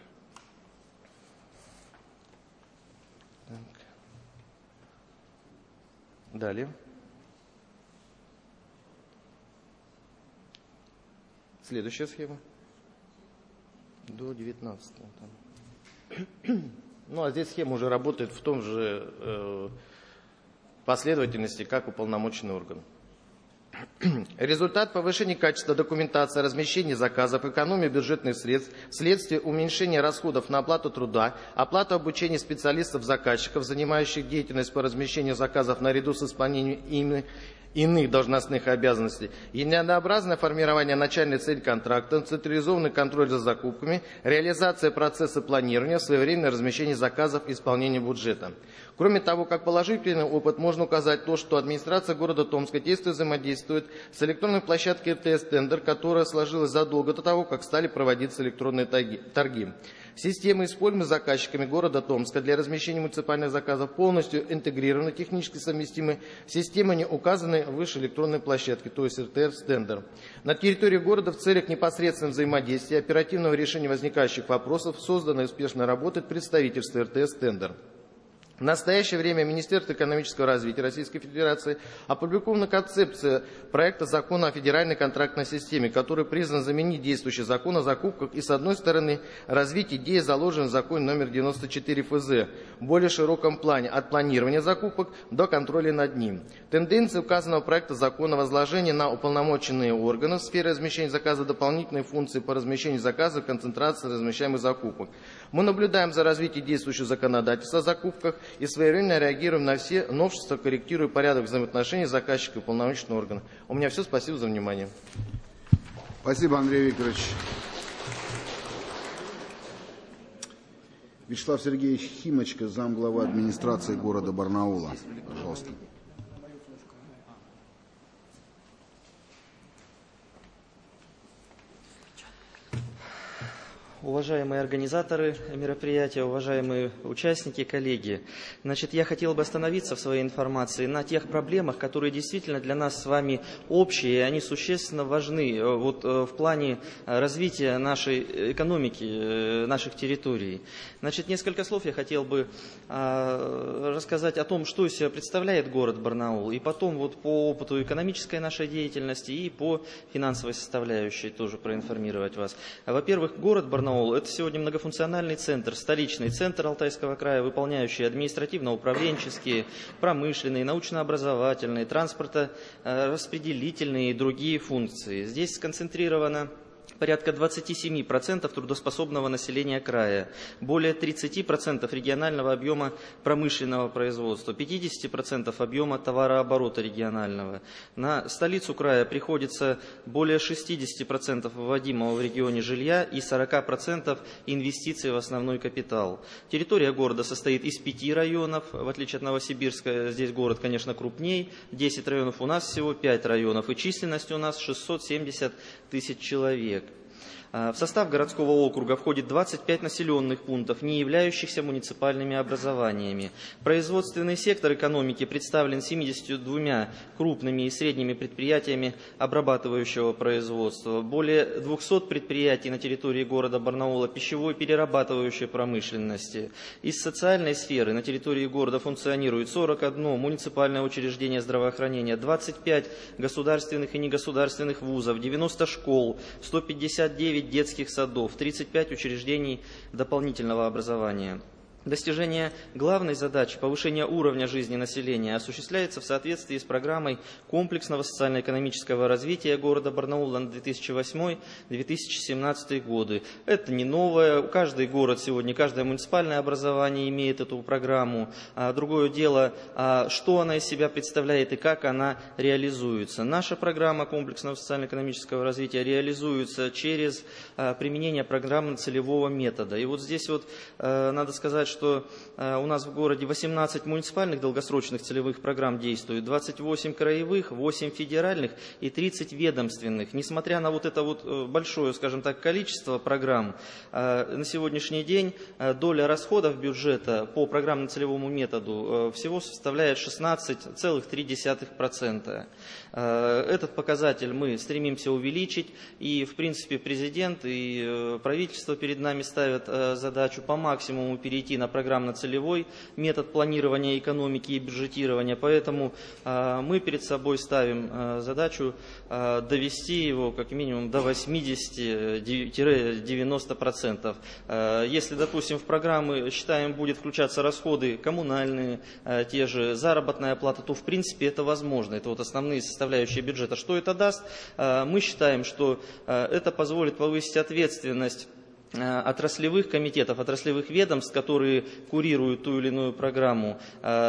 Далее. Следующая схема. До девятнадцатого. Ну, а здесь схема уже работает в том же э, последовательности, как уполномоченный орган. Результат повышения качества документации о размещении заказов, экономии бюджетных средств вследствие уменьшения расходов на оплату труда, оплату обучения специалистов-заказчиков, занимающих деятельность по размещению заказов наряду с исполнением ими иных должностных обязанностей, единообразное формирование начальной цели контракта, централизованный контроль за закупками, реализация процесса планирования, своевременное размещение заказов и исполнение бюджета. Кроме того, как положительный опыт можно указать то, что администрация города Томска действует, взаимодействует с электронной площадкой эр тэ эс-тендер, которая сложилась задолго до того, как стали проводиться электронные торги. Система, используемая заказчиками города Томска для размещения муниципальных заказов, полностью интегрирована, технически совместимы с системами, указанной выше электронной площадки, то есть эр тэ эс-тендер. На территории города в целях непосредственного взаимодействия, оперативного решения возникающих вопросов создано и успешно работает представительство эр тэ эс-тендер. В настоящее время Министерство экономического развития Российской Федерации опубликована концепция проекта закона о федеральной контрактной системе, который призван заменить действующий закон о закупках и, с одной стороны, развить идеи, заложенные в законе номер девяносто четыре эф зэ, в более широком плане, от планирования закупок до контроля над ним. Тенденция указанного проекта закона возложения на уполномоченные органы в сфере размещения заказа дополнительные функции по размещению заказов, концентрации размещаемых закупок. Мы наблюдаем за развитием действующего законодательства о закупках и своевременно реагируем на все новшества, корректируя порядок взаимоотношений заказчика и уполномоченного органа. У меня все. Спасибо за внимание. Спасибо, Андрей Викторович. Вячеслав Сергеевич Химочка, замглавы администрации города Барнаула. Пожалуйста. Уважаемые организаторы мероприятия, уважаемые участники, коллеги, значит, я хотел бы остановиться в своей информации на тех проблемах, которые действительно для нас с вами общие, и они существенно важны вот, в плане развития нашей экономики, наших территорий. Значит, несколько слов я хотел бы а, рассказать о том, что из себя представляет город Барнаул, и потом вот по опыту экономической нашей деятельности и по финансовой составляющей тоже проинформировать вас. Во-первых, город Барнаул – это сегодня многофункциональный центр, столичный центр Алтайского края, выполняющий административно-управленческие, промышленные, научно-образовательные, транспортно-распределительные и другие функции. Здесь сконцентрировано порядка двадцати семи процентов трудоспособного населения края, более тридцати процентов регионального объема промышленного производства, пятидесяти процентов объема товарооборота регионального. На столицу края приходится более шестидесяти процентов вводимого в регионе жилья и сорока процентов инвестиций в основной капитал. Территория города состоит из пяти районов, в отличие от Новосибирска, здесь город, конечно, крупней, десять районов, у нас всего пять районов, и численность у нас шестьсот семьдесят тысяч человек. В состав городского округа входит двадцать пять населенных пунктов, не являющихся муниципальными образованиями. Производственный сектор экономики представлен семьюдесятью двумя крупными и средними предприятиями обрабатывающего производства. Более двухсот предприятий на территории города Барнаула пищевой перерабатывающей промышленности. Из социальной сферы на территории города функционирует сорок одно муниципальное учреждение здравоохранения, двадцать пять государственных и негосударственных вузов, девяносто школ, сто пятьдесят девять детских садов, тридцать пять учреждений дополнительного образования. Достижение главной задачи повышения уровня жизни населения осуществляется в соответствии с программой комплексного социально-экономического развития города Барнаула на две тысячи восьмой — две тысячи семнадцатый годы. Это не новое. Каждый город сегодня, каждое муниципальное образование имеет эту программу. А другое дело, что она из себя представляет и как она реализуется. Наша программа комплексного социально-экономического развития реализуется через применение программно-целевого метода. И вот здесь вот надо сказать, что что у нас в городе восемнадцать муниципальных долгосрочных целевых программ действует, двадцать восемь краевых, восемь федеральных и тридцать ведомственных. Несмотря на вот это вот большое, скажем так, количество программ, на сегодняшний день доля расходов бюджета по программно-целевому методу всего составляет шестнадцать целых три десятых процента. Этот показатель мы стремимся увеличить, и, в принципе, президент и правительство перед нами ставят задачу по максимуму перейти на программно-целевой метод планирования экономики и бюджетирования. Поэтому мы перед собой ставим задачу довести его как минимум до восьмидесяти-девяноста процентов. Если, допустим, в программы, считаем, будет включаться расходы коммунальные, те же заработная плата, то, в принципе, это возможно. Это вот основные составляющие бюджета. Что это даст? Мы считаем, что это позволит повысить ответственность отраслевых комитетов, отраслевых ведомств, которые курируют ту или иную программу,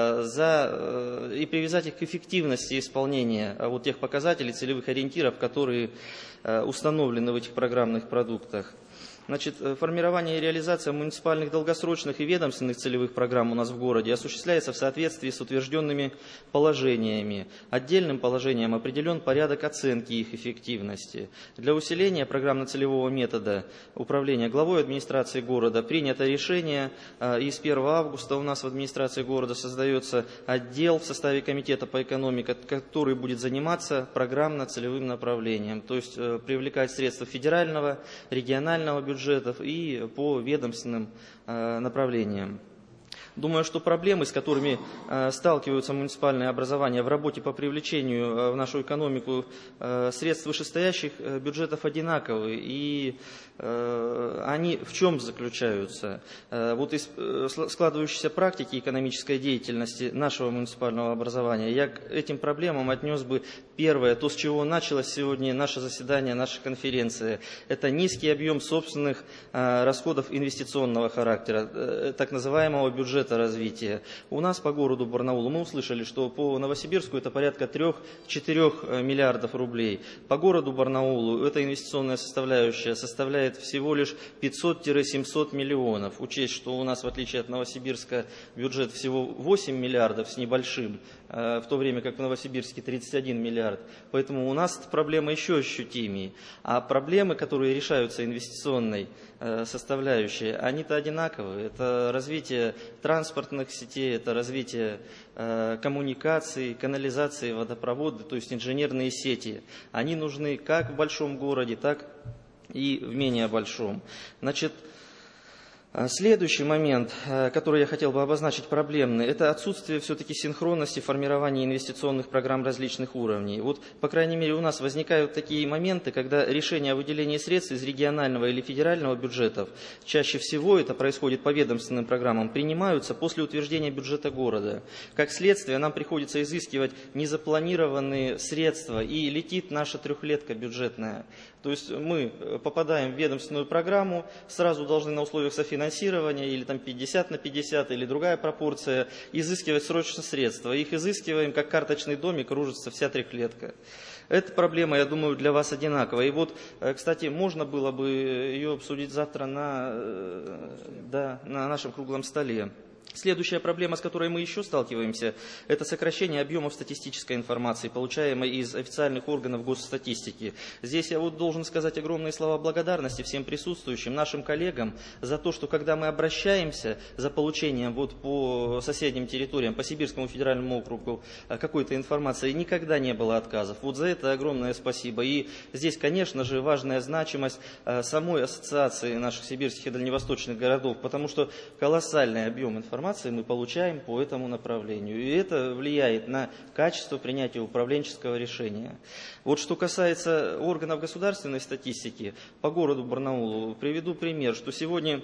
за, и привязать их к эффективности исполнения вот тех показателей, целевых ориентиров, которые установлены в этих программных продуктах. Значит, формирование и реализация муниципальных долгосрочных и ведомственных целевых программ у нас в городе осуществляется в соответствии с утвержденными положениями. Отдельным положением определен порядок оценки их эффективности. Для усиления программно-целевого метода управления главой администрации города принято решение, и с первого августа у нас в администрации города создается отдел в составе комитета по экономике, который будет заниматься программно-целевым направлением, то есть привлекать средства федерального, регионального бюджета, бюджетов и по ведомственным э, направлениям. Думаю, что проблемы, с которыми э, сталкиваются муниципальные образования в работе по привлечению э, в нашу экономику э, средств вышестоящих э, бюджетов, одинаковые. И э, они в чем заключаются? Э, вот из э, складывающейся практики экономической деятельности нашего муниципального образования я к этим проблемам отнес бы первое, то, с чего началось сегодня наше заседание, наша конференция. Это низкий объем собственных э, расходов инвестиционного характера, э, так называемого бюджета развития. У нас по городу Барнаулу мы услышали, что по Новосибирску это порядка трёх-четырёх миллиардов рублей. По городу Барнаулу эта инвестиционная составляющая составляет всего лишь пятьсот-семьсот миллионов. Учесть, что у нас, в отличие от Новосибирска, бюджет всего восемь миллиардов с небольшим, в то время как в Новосибирске тридцать один миллиард. Поэтому у нас проблема еще ощутимее. А проблемы, которые решаются инвестиционной составляющей, они-то одинаковые. Это развитие транспортных сетей, это развитие э, коммуникаций, канализации, водопровода, то есть инженерные сети. Они нужны как в большом городе, так и в менее большом. Значит, следующий момент, который я хотел бы обозначить проблемный, это отсутствие все-таки синхронности формирования инвестиционных программ различных уровней. Вот, по крайней мере, у нас возникают такие моменты, когда решение о выделении средств из регионального или федерального бюджетов, чаще всего это происходит по ведомственным программам, принимаются после утверждения бюджета города. Как следствие, нам приходится изыскивать незапланированные средства, и летит наша трехлетка бюджетная. То есть мы попадаем в ведомственную программу, сразу должны на условиях софинансирования, или там пятьдесят на пятьдесят, или другая пропорция, изыскивать срочно средства. Их изыскиваем, как карточный домик, кружится вся трехлетка. Эта проблема, я думаю, для вас одинаковая. И вот, кстати, можно было бы ее обсудить завтра на, да, на нашем круглом столе. Следующая проблема, с которой мы еще сталкиваемся, это сокращение объемов статистической информации, получаемой из официальных органов госстатистики. Здесь я вот должен сказать огромные слова благодарности всем присутствующим, нашим коллегам, за то, что когда мы обращаемся за получением вот по соседним территориям, по Сибирскому федеральному округу какой-то информации, никогда не было отказов. Вот за это огромное спасибо. И здесь, конечно же, важная значимость самой ассоциации наших сибирских и дальневосточных городов, потому что колоссальный объем информации мы получаем по этому направлению. И это влияет на качество принятия управленческого решения. Вот что касается органов государственной статистики, по городу Барнаулу приведу пример, что сегодня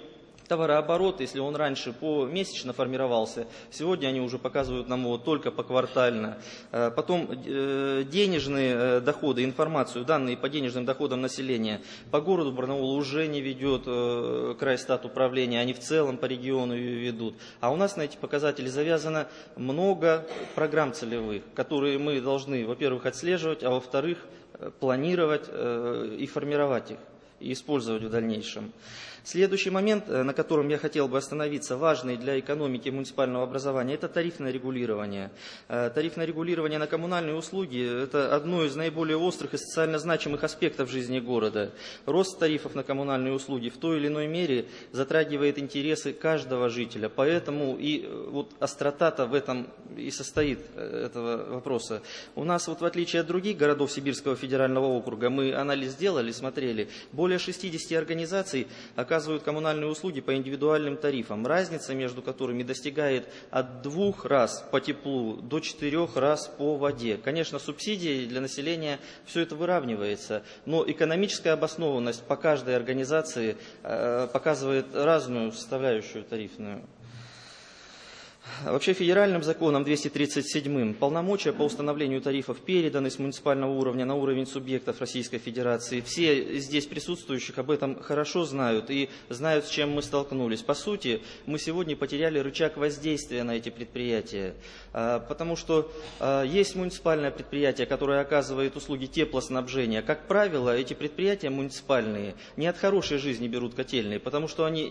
Товарооборот, если он раньше помесячно формировался, сегодня они уже показывают нам его только поквартально. Потом денежные доходы, информацию, данные по денежным доходам населения по городу Барнаул уже не ведет крайстат управления, они в целом по региону ее ведут. А у нас на эти показатели завязано много программ целевых, которые мы должны, во-первых, отслеживать, а во-вторых, планировать и формировать их, и использовать в дальнейшем. Следующий момент, на котором я хотел бы остановиться, важный для экономики муниципального образования, это тарифное регулирование. Тарифное регулирование на коммунальные услуги – это одно из наиболее острых и социально значимых аспектов жизни города. Рост тарифов на коммунальные услуги в той или иной мере затрагивает интересы каждого жителя, поэтому и вот острота-то в этом и состоит этого вопроса. У нас, вот в отличие от других городов Сибирского федерального округа, мы анализ сделали, смотрели, более шестидесяти организаций оказывают оказывают коммунальные услуги по индивидуальным тарифам, разница между которыми достигает от двух раз по теплу до четырех раз по воде. Конечно, субсидии для населения все это выравнивается, но экономическая обоснованность по каждой организации э, показывает разную составляющую тарифную. Вообще федеральным законом двести тридцать седьмым полномочия по установлению тарифов переданы с муниципального уровня на уровень субъектов Российской Федерации. Все здесь присутствующих об этом хорошо знают и знают, с чем мы столкнулись. По сути, мы сегодня потеряли рычаг воздействия на эти предприятия, потому что есть муниципальное предприятие, которое оказывает услуги теплоснабжения. Как правило, эти предприятия муниципальные не от хорошей жизни берут котельные, потому что они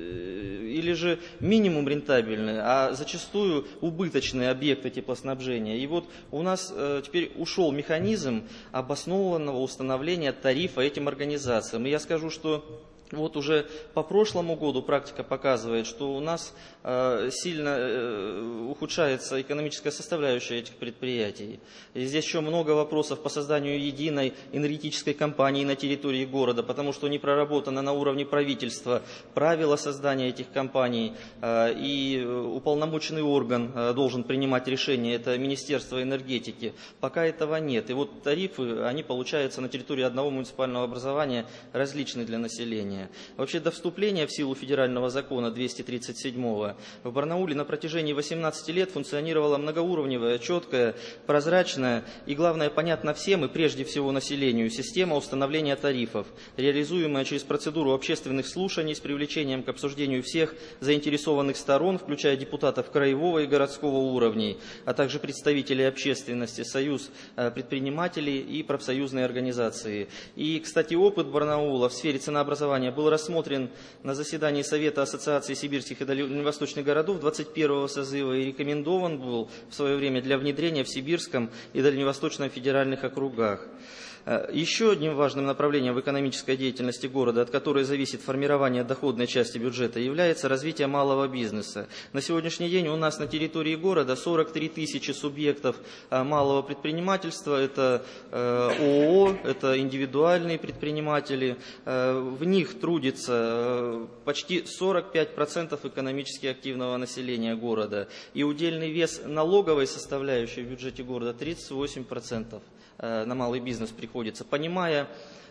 или же минимум рентабельны, а зачастую убыточные объекты теплоснабжения. И вот у нас э, теперь ушел механизм обоснованного установления тарифа этим организациям. И я скажу, что вот уже по прошлому году практика показывает, что у нас э, сильно э, ухудшается экономическая составляющая этих предприятий. И здесь еще много вопросов по созданию единой энергетической компании на территории города, потому что не проработано на уровне правительства правила создания этих компаний, э, и уполномоченный орган э, должен принимать решения, это Министерство энергетики. Пока этого нет. И вот тарифы, они получаются на территории одного муниципального образования различные для населения. Вообще до вступления в силу федерального закона двести тридцать седьмого в Барнауле на протяжении восемнадцати лет функционировала многоуровневая, четкая, прозрачная и, главное, понятна всем и прежде всего населению система установления тарифов, реализуемая через процедуру общественных слушаний с привлечением к обсуждению всех заинтересованных сторон, включая депутатов краевого и городского уровней, а также представителей общественности, союз предпринимателей и профсоюзные организации. И, кстати, опыт Барнаула в сфере ценообразования был рассмотрен на заседании Совета Ассоциации сибирских и дальневосточных городов двадцать первого созыва и рекомендован был в свое время для внедрения в Сибирском и Дальневосточном федеральных округах. Еще одним важным направлением в экономической деятельности города, от которой зависит формирование доходной части бюджета, является развитие малого бизнеса. На сегодняшний день у нас на территории города сорок три тысячи субъектов малого предпринимательства. Это ООО, это индивидуальные предприниматели. В них трудится почти сорок пять процентов экономически активного населения города. И удельный вес налоговой составляющей в бюджете города тридцать восемь процентов. На малый бизнес приходится. Понимая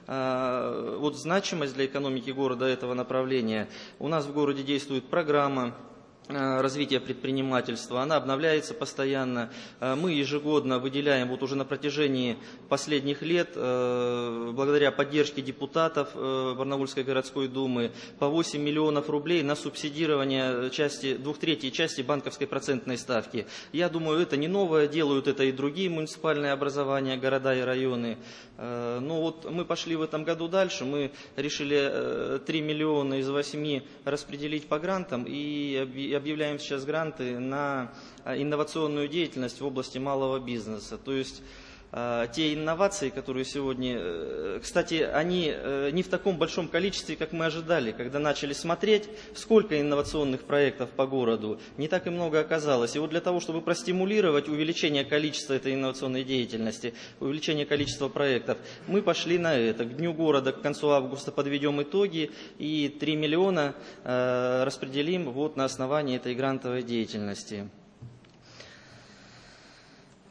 э, вот значимость для экономики города этого направления, у нас в городе действует программа развития предпринимательства, она обновляется постоянно. Мы ежегодно выделяем вот уже на протяжении последних лет, благодаря поддержке депутатов Барнаульской городской думы, по восемь миллионов рублей на субсидирование части, двух третьей части банковской процентной ставки. Я думаю, это не новое, делают это и другие муниципальные образования, города и районы. Но вот мы пошли в этом году дальше, мы решили три миллиона из восьми распределить по грантам и объявляем сейчас гранты на инновационную деятельность в области малого бизнеса. То есть те инновации, которые сегодня, кстати, они не в таком большом количестве, как мы ожидали, когда начали смотреть, сколько инновационных проектов по городу, не так и много оказалось. И вот для того, чтобы простимулировать увеличение количества этой инновационной деятельности, увеличение количества проектов, мы пошли на это. К Дню города, к концу августа подведем итоги и три миллиона распределим вот на основании этой грантовой деятельности.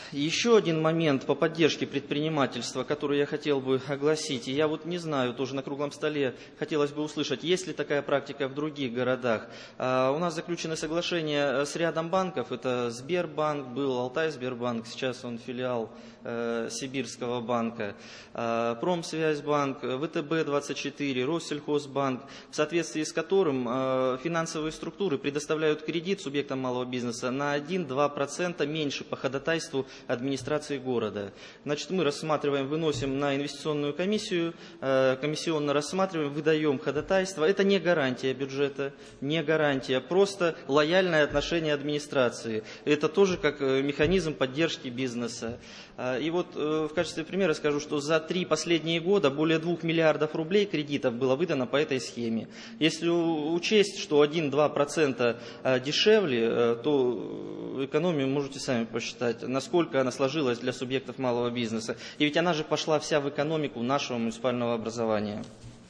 Еще один момент по поддержке предпринимательства, который я хотел бы огласить. И я вот не знаю, тоже на круглом столе хотелось бы услышать, есть ли такая практика в других городах. А, у нас заключены соглашения с рядом банков. Это Сбербанк, был Алтай Сбербанк, сейчас он филиал э, Сибирского банка. А, Промсвязьбанк, вэ тэ бэ двадцать четыре, Россельхозбанк, в соответствии с которым э, финансовые структуры предоставляют кредит субъектам малого бизнеса на один-два процента меньше по ходатайству администрации города. Значит, мы рассматриваем, выносим на инвестиционную комиссию, э, комиссионно рассматриваем, выдаем ходатайство. Это не гарантия бюджета, не гарантия, просто лояльное отношение администрации. Это тоже как механизм поддержки бизнеса. И вот э, в качестве примера скажу, что за три последние года более двух миллиардов рублей кредитов было выдано по этой схеме. Если учесть, что один-два процента дешевле, э, то экономию можете сами посчитать, насколько она сложилась для субъектов малого бизнеса. И ведь она же пошла вся в экономику нашего муниципального образования.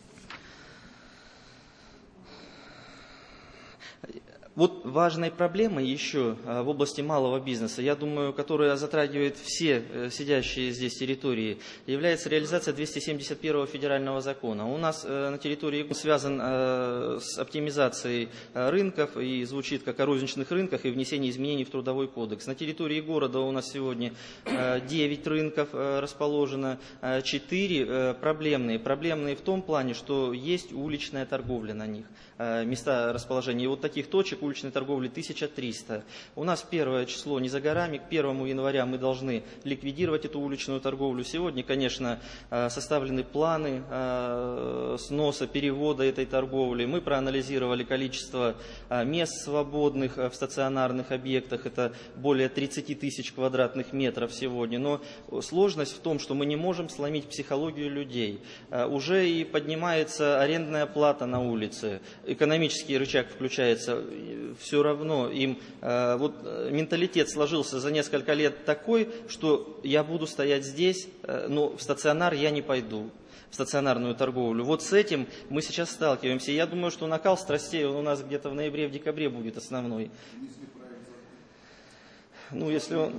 Вот важной проблемой еще в области малого бизнеса, я думаю, которая затрагивает все сидящие здесь территории, является реализация двухсот семьдесят первого федерального закона. У нас на территории связан с оптимизацией рынков и звучит как о розничных рынках и внесении изменений в Трудовой кодекс. На территории города у нас сегодня девять рынков расположено, четыре проблемные. Проблемные в том плане, что есть уличная торговля на них, места расположения. И вот таких точек уличной торговли тысяча триста. У нас первое число не за горами, к первому января мы должны ликвидировать эту уличную торговлю. Сегодня, конечно, составлены планы сноса, перевода этой торговли. Мы проанализировали количество мест свободных в стационарных объектах, это более тридцати тысяч квадратных метров сегодня. Но сложность в том, что мы не можем сломить психологию людей. Уже и поднимается арендная плата на улице, экономический рычаг включается. Все равно им э, вот менталитет сложился за несколько лет такой, что я буду стоять здесь, э, но в стационар я не пойду, в стационарную торговлю. Вот с этим мы сейчас сталкиваемся. Я думаю, что накал страстей у нас где-то в ноябре-декабре будет основной. Ну, если он...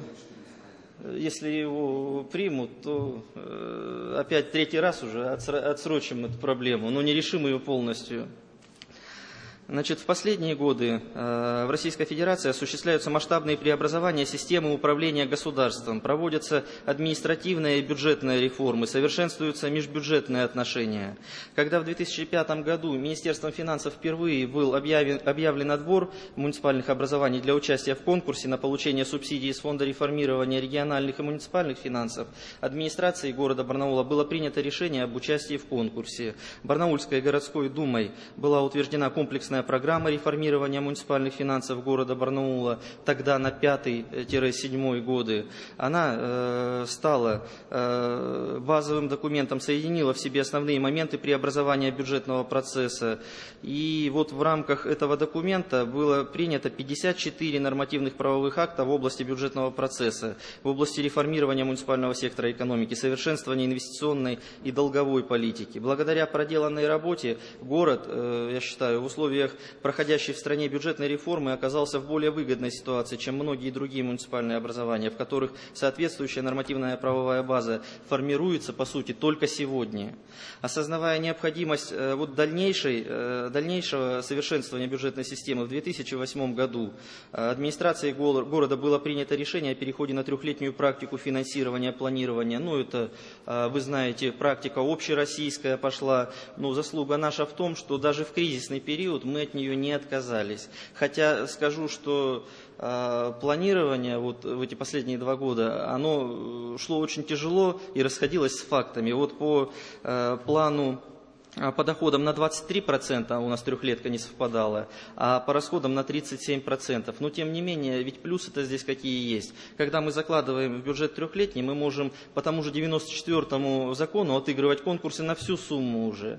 Если его примут, то э, опять третий раз уже отсрочим эту проблему, но не решим ее полностью. Значит, в последние годы э, в Российской Федерации осуществляются масштабные преобразования системы управления государством, проводятся административные и бюджетные реформы, совершенствуются межбюджетные отношения. Когда в две тысячи пятом году Министерством финансов впервые был объявлен, объявлен отбор муниципальных образований для участия в конкурсе на получение субсидий из Фонда реформирования региональных и муниципальных финансов, администрацией города Барнаула было принято решение об участии в конкурсе. Барнаульской городской думой была утверждена комплексная программа реформирования муниципальных финансов города Барнаула, тогда на пятый-седьмой годы. Она э, стала э, базовым документом, соединила в себе основные моменты преобразования бюджетного процесса. И вот в рамках этого документа было принято пятьдесят четыре нормативных правовых акта в области бюджетного процесса, в области реформирования муниципального сектора экономики, совершенствования инвестиционной и долговой политики. Благодаря проделанной работе город, э, я считаю, в условиях проходящей в стране бюджетной реформы оказался в более выгодной ситуации, чем многие другие муниципальные образования, в которых соответствующая нормативная правовая база формируется, по сути, только сегодня. Осознавая необходимость э, вот, дальнейшей, э, дальнейшего совершенствования бюджетной системы, в две тысячи восьмом году э, администрацией го города было принято решение о переходе на трехлетнюю практику финансирования, планирования. Ну, это, э, вы знаете, практика общероссийская пошла, но заслуга наша в том, что даже в кризисный период мы от нее не отказались. Хотя скажу, что э, планирование вот в эти последние два года, оно шло очень тяжело и расходилось с фактами. Вот по э, плану по доходам на двадцать три процента у нас трехлетка не совпадала, а по расходам на тридцать семь процентов. Но тем не менее, ведь плюсы-то здесь какие есть. Когда мы закладываем в бюджет трехлетний, мы можем по тому же девяносто четвёртому закону отыгрывать конкурсы на всю сумму уже.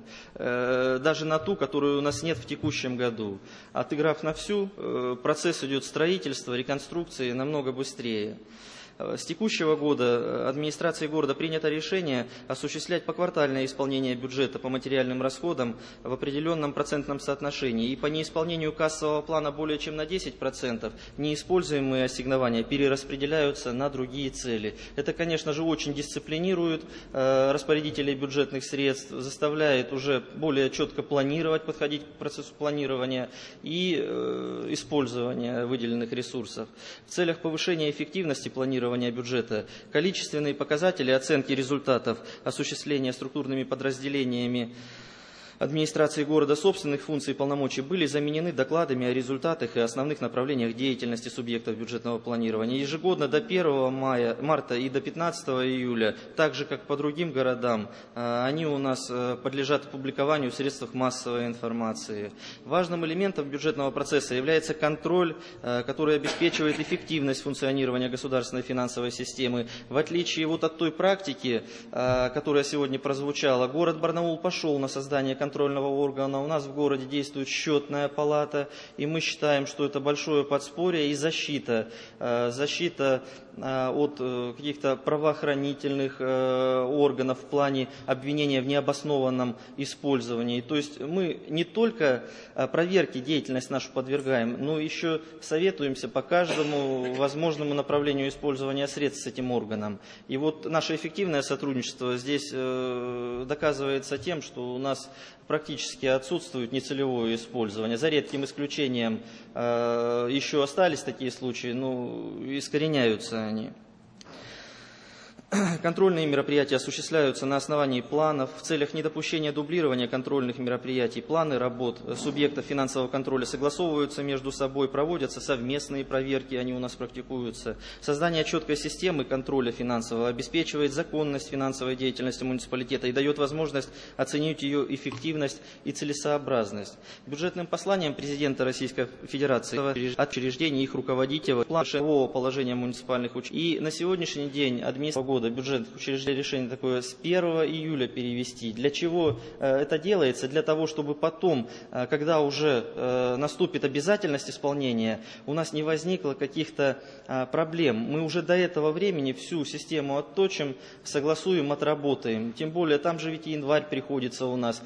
Э, даже на ту, которую у нас нет в текущем году. Отыграв на всю, э, процесс идет строительства, реконструкции намного быстрее. С текущего года администрацией города принято решение осуществлять поквартальное исполнение бюджета по материальным расходам в определенном процентном соотношении. И по неисполнению кассового плана более чем на десять процентов неиспользуемые ассигнования перераспределяются на другие цели. Это, конечно же, очень дисциплинирует э, распорядителей бюджетных средств, заставляет уже более четко планировать, подходить к процессу планирования и э, использования выделенных ресурсов. В целях повышения эффективности планирования бюджета количественные показатели оценки результатов осуществления структурными подразделениями администрации города собственных функций и полномочий были заменены докладами о результатах и основных направлениях деятельности субъектов бюджетного планирования. Ежегодно до первого марта и до пятнадцатого июля, так же как по другим городам, они у нас подлежат публикованию в средствах массовой информации. Важным элементом бюджетного процесса является контроль, который обеспечивает эффективность функционирования государственной финансовой системы. В отличие вот от той практики, которая сегодня прозвучала, город Барнаул пошел на создание контроля контрольного органа. У нас в городе действует счетная палата, и мы считаем, что это большое подспорье и защита, защита от каких-то правоохранительных органов в плане обвинения в необоснованном использовании. То есть мы не только проверке деятельность нашу подвергаем, но еще советуемся по каждому возможному направлению использования средств с этим органом. И вот наше эффективное сотрудничество здесь доказывается тем, что у нас практически отсутствует нецелевое использование. За редким исключением э, еще остались такие случаи, но искореняются они. Контрольные мероприятия осуществляются на основании планов. В целях недопущения дублирования контрольных мероприятий планы работ субъектов финансового контроля согласовываются между собой, проводятся совместные проверки, они у нас практикуются. Создание четкой системы контроля финансового обеспечивает законность финансовой деятельности муниципалитета и дает возможность оценить ее эффективность и целесообразность. Бюджетным посланием президента Российской Федерации от учреждений их руководителей план положения муниципальных учреждений. И на сегодняшний день администрация года бюджетных учреждений решение такое с первого июля перевести. Для чего это делается? Для того, чтобы потом, когда уже наступит обязательность исполнения, у нас не возникло каких-то проблем. Мы уже до этого времени всю систему отточим, согласуем, отработаем. Тем более, там же ведь и январь приходится у нас,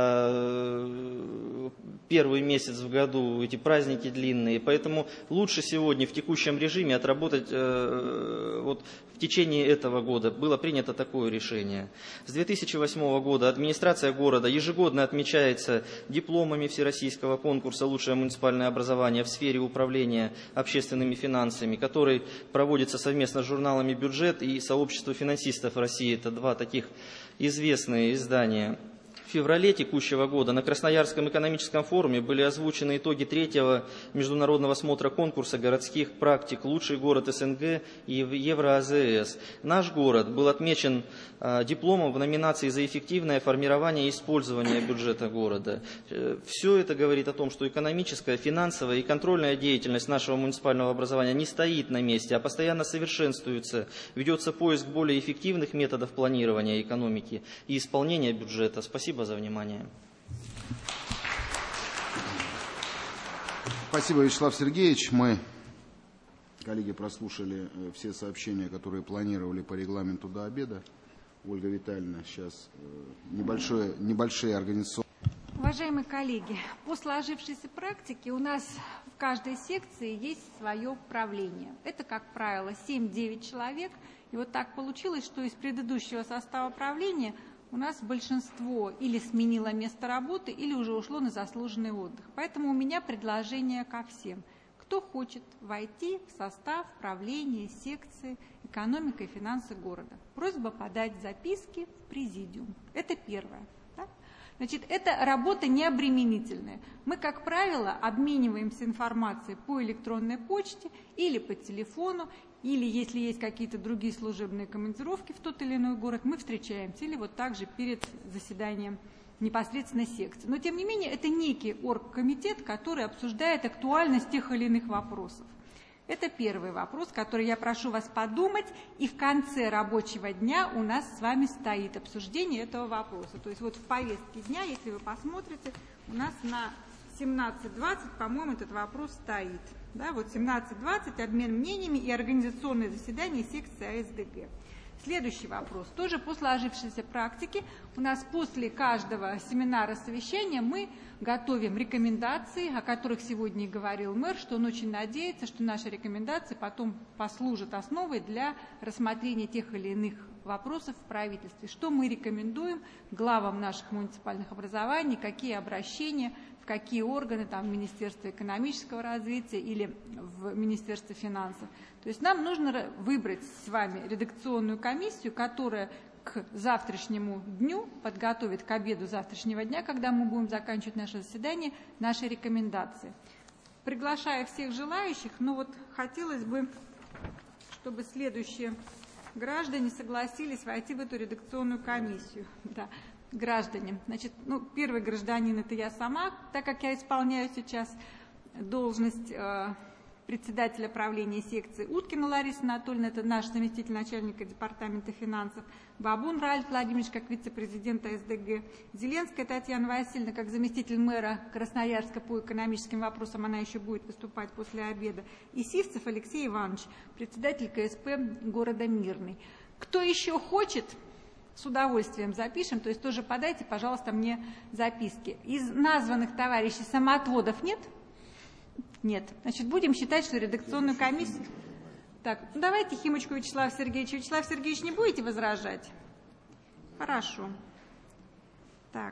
первый месяц в году, эти праздники длинные. Поэтому лучше сегодня в текущем режиме отработать вот в течение этого года. Было принято такое решение. С две тысячи восьмого года администрация города ежегодно отмечается дипломами всероссийского конкурса «Лучшее муниципальное образование в сфере управления общественными финансами», который проводится совместно с журналами «Бюджет» и «Сообщество финансистов России». Это два таких известные издания. В феврале текущего года на Красноярском экономическом форуме были озвучены итоги третьего международного смотра конкурса городских практик «Лучший город СНГ» и Евро-АЗС. Наш город был отмечен э, дипломом в номинации за эффективное формирование и использование бюджета города. Э, все это говорит о том, что экономическая, финансовая и контрольная деятельность нашего муниципального образования не стоит на месте, а постоянно совершенствуется. Ведется поиск более эффективных методов планирования экономики и исполнения бюджета. Спасибо за внимание. Спасибо, Вячеслав Сергеевич. Мы, коллеги, прослушали все сообщения, которые планировали по регламенту до обеда. Ольга Витальевна, сейчас небольшое, небольшие организационные. Уважаемые коллеги, по сложившейся практике у нас в каждой секции есть свое управление. Это, как правило, семь-девять человек. И вот так получилось, что из предыдущего состава правления у нас большинство или сменило место работы, или уже ушло на заслуженный отдых. Поэтому у меня предложение ко всем. Кто хочет войти в состав правления секции экономика и финансы города? Просьба подать записки в президиум. Это первое. Да? Значит, это работа необременительная. Мы, как правило, обмениваемся информацией по электронной почте или по телефону, или если есть какие-то другие служебные командировки в тот или иной город, мы встречаемся, или вот так же перед заседанием непосредственно секции. Но, тем не менее, это некий оргкомитет, который обсуждает актуальность тех или иных вопросов. Это первый вопрос, который я прошу вас подумать, и в конце рабочего дня у нас с вами стоит обсуждение этого вопроса. То есть вот в повестке дня, если вы посмотрите, у нас на семнадцать двадцать, по-моему, этот вопрос стоит. Да, вот семнадцать двадцать, обмен мнениями и организационное заседание секции АСДГ. Следующий вопрос. Тоже по сложившейся практике у нас после каждого семинара совещания мы готовим рекомендации, о которых сегодня и говорил мэр, что он очень надеется, что наши рекомендации потом послужат основой для рассмотрения тех или иных вопросов в правительстве. Что мы рекомендуем главам наших муниципальных образований, какие обращения, в какие органы, там, в Министерство экономического развития или в Министерство финансов. То есть нам нужно выбрать с вами редакционную комиссию, которая к завтрашнему дню подготовит, к обеду завтрашнего дня, когда мы будем заканчивать наше заседание, наши рекомендации. Приглашаю всех желающих, но вот хотелось бы, чтобы следующие граждане согласились войти в эту редакционную комиссию. Да. Граждане. Значит, ну, первый гражданин — это я сама, так как я исполняю сейчас должность э, председателя правления секции. Уткина Лариса Анатольевна, это наш заместитель начальника департамента финансов. Бабун Ральф Владимирович, как вице-президент АСДГ. Зеленская Татьяна Васильевна, как заместитель мэра Красноярска по экономическим вопросам, она еще будет выступать после обеда. И Сивцев Алексей Иванович, председатель КСП города Мирный. Кто еще хочет, с удовольствием запишем, то есть тоже подайте, пожалуйста, мне записки. Из названных товарищей самоотводов нет? Нет. Значит, будем считать, что редакционную комиссию... Так, ну давайте Химочку Вячеслав Сергеевич. Вячеслав Сергеевич, не будете возражать? Хорошо. Так.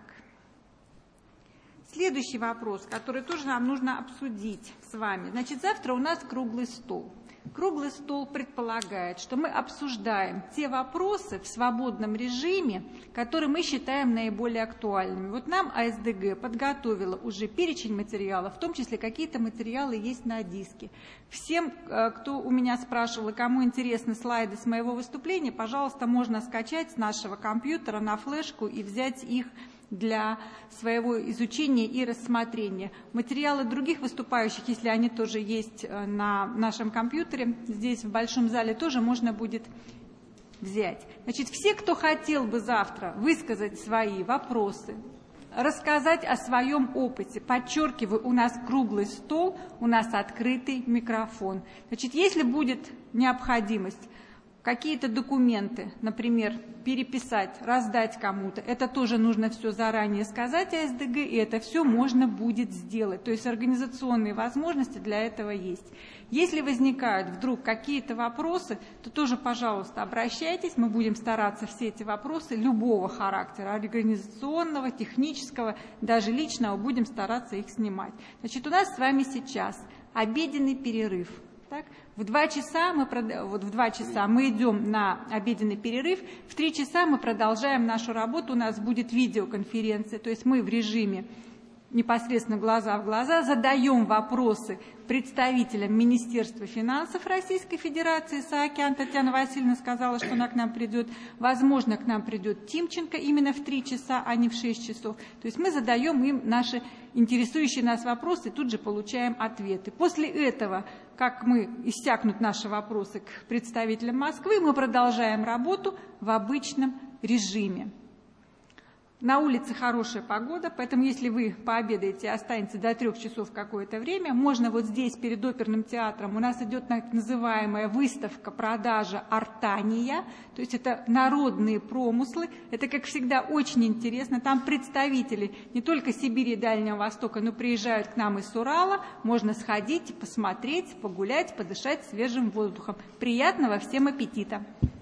Следующий вопрос, который тоже нам нужно обсудить с вами. Значит, завтра у нас круглый стол. Круглый стол предполагает, что мы обсуждаем те вопросы в свободном режиме, которые мы считаем наиболее актуальными. Вот нам АСДГ подготовила уже перечень материалов, в том числе какие-то материалы есть на диске. Всем, кто у меня спрашивал, и кому интересны слайды с моего выступления, пожалуйста, можно скачать с нашего компьютера на флешку и взять их для своего изучения и рассмотрения. Материалы других выступающих, если они тоже есть на нашем компьютере, здесь в большом зале тоже можно будет взять. Значит, все, кто хотел бы завтра высказать свои вопросы, рассказать о своем опыте, подчеркиваю, у нас круглый стол, у нас открытый микрофон. Значит, если будет необходимость какие-то документы, например, переписать, раздать кому-то, это тоже нужно все заранее сказать АСДГ, и это все можно будет сделать. То есть организационные возможности для этого есть. Если возникают вдруг какие-то вопросы, то тоже, пожалуйста, обращайтесь, мы будем стараться все эти вопросы любого характера, организационного, технического, даже личного, будем стараться их снимать. Значит, у нас с вами сейчас обеденный перерыв. Так? В два часа мы, вот в два часа мы идем на обеденный перерыв, в три часа мы продолжаем нашу работу, у нас будет видеоконференция, то есть мы в режиме непосредственно глаза в глаза задаем вопросы представителям Министерства финансов Российской Федерации. Саакян Татьяна Васильевна сказала, что она к нам придет. Возможно, к нам придет Тимченко именно в три часа, а не в шесть часов. То есть мы задаем им наши интересующие нас вопросы и тут же получаем ответы. После этого, как мы иссякнут наши вопросы к представителям Москвы, мы продолжаем работу в обычном режиме. На улице хорошая погода, поэтому если вы пообедаете и останетесь до трех часов какое-то время, можно вот здесь перед оперным театром, у нас идет так называемая выставка-продажа «Артания», то есть это народные промыслы, это, как всегда, очень интересно, там представители не только Сибири и Дальнего Востока, но приезжают к нам из Урала, можно сходить, посмотреть, погулять, подышать свежим воздухом. Приятного всем аппетита!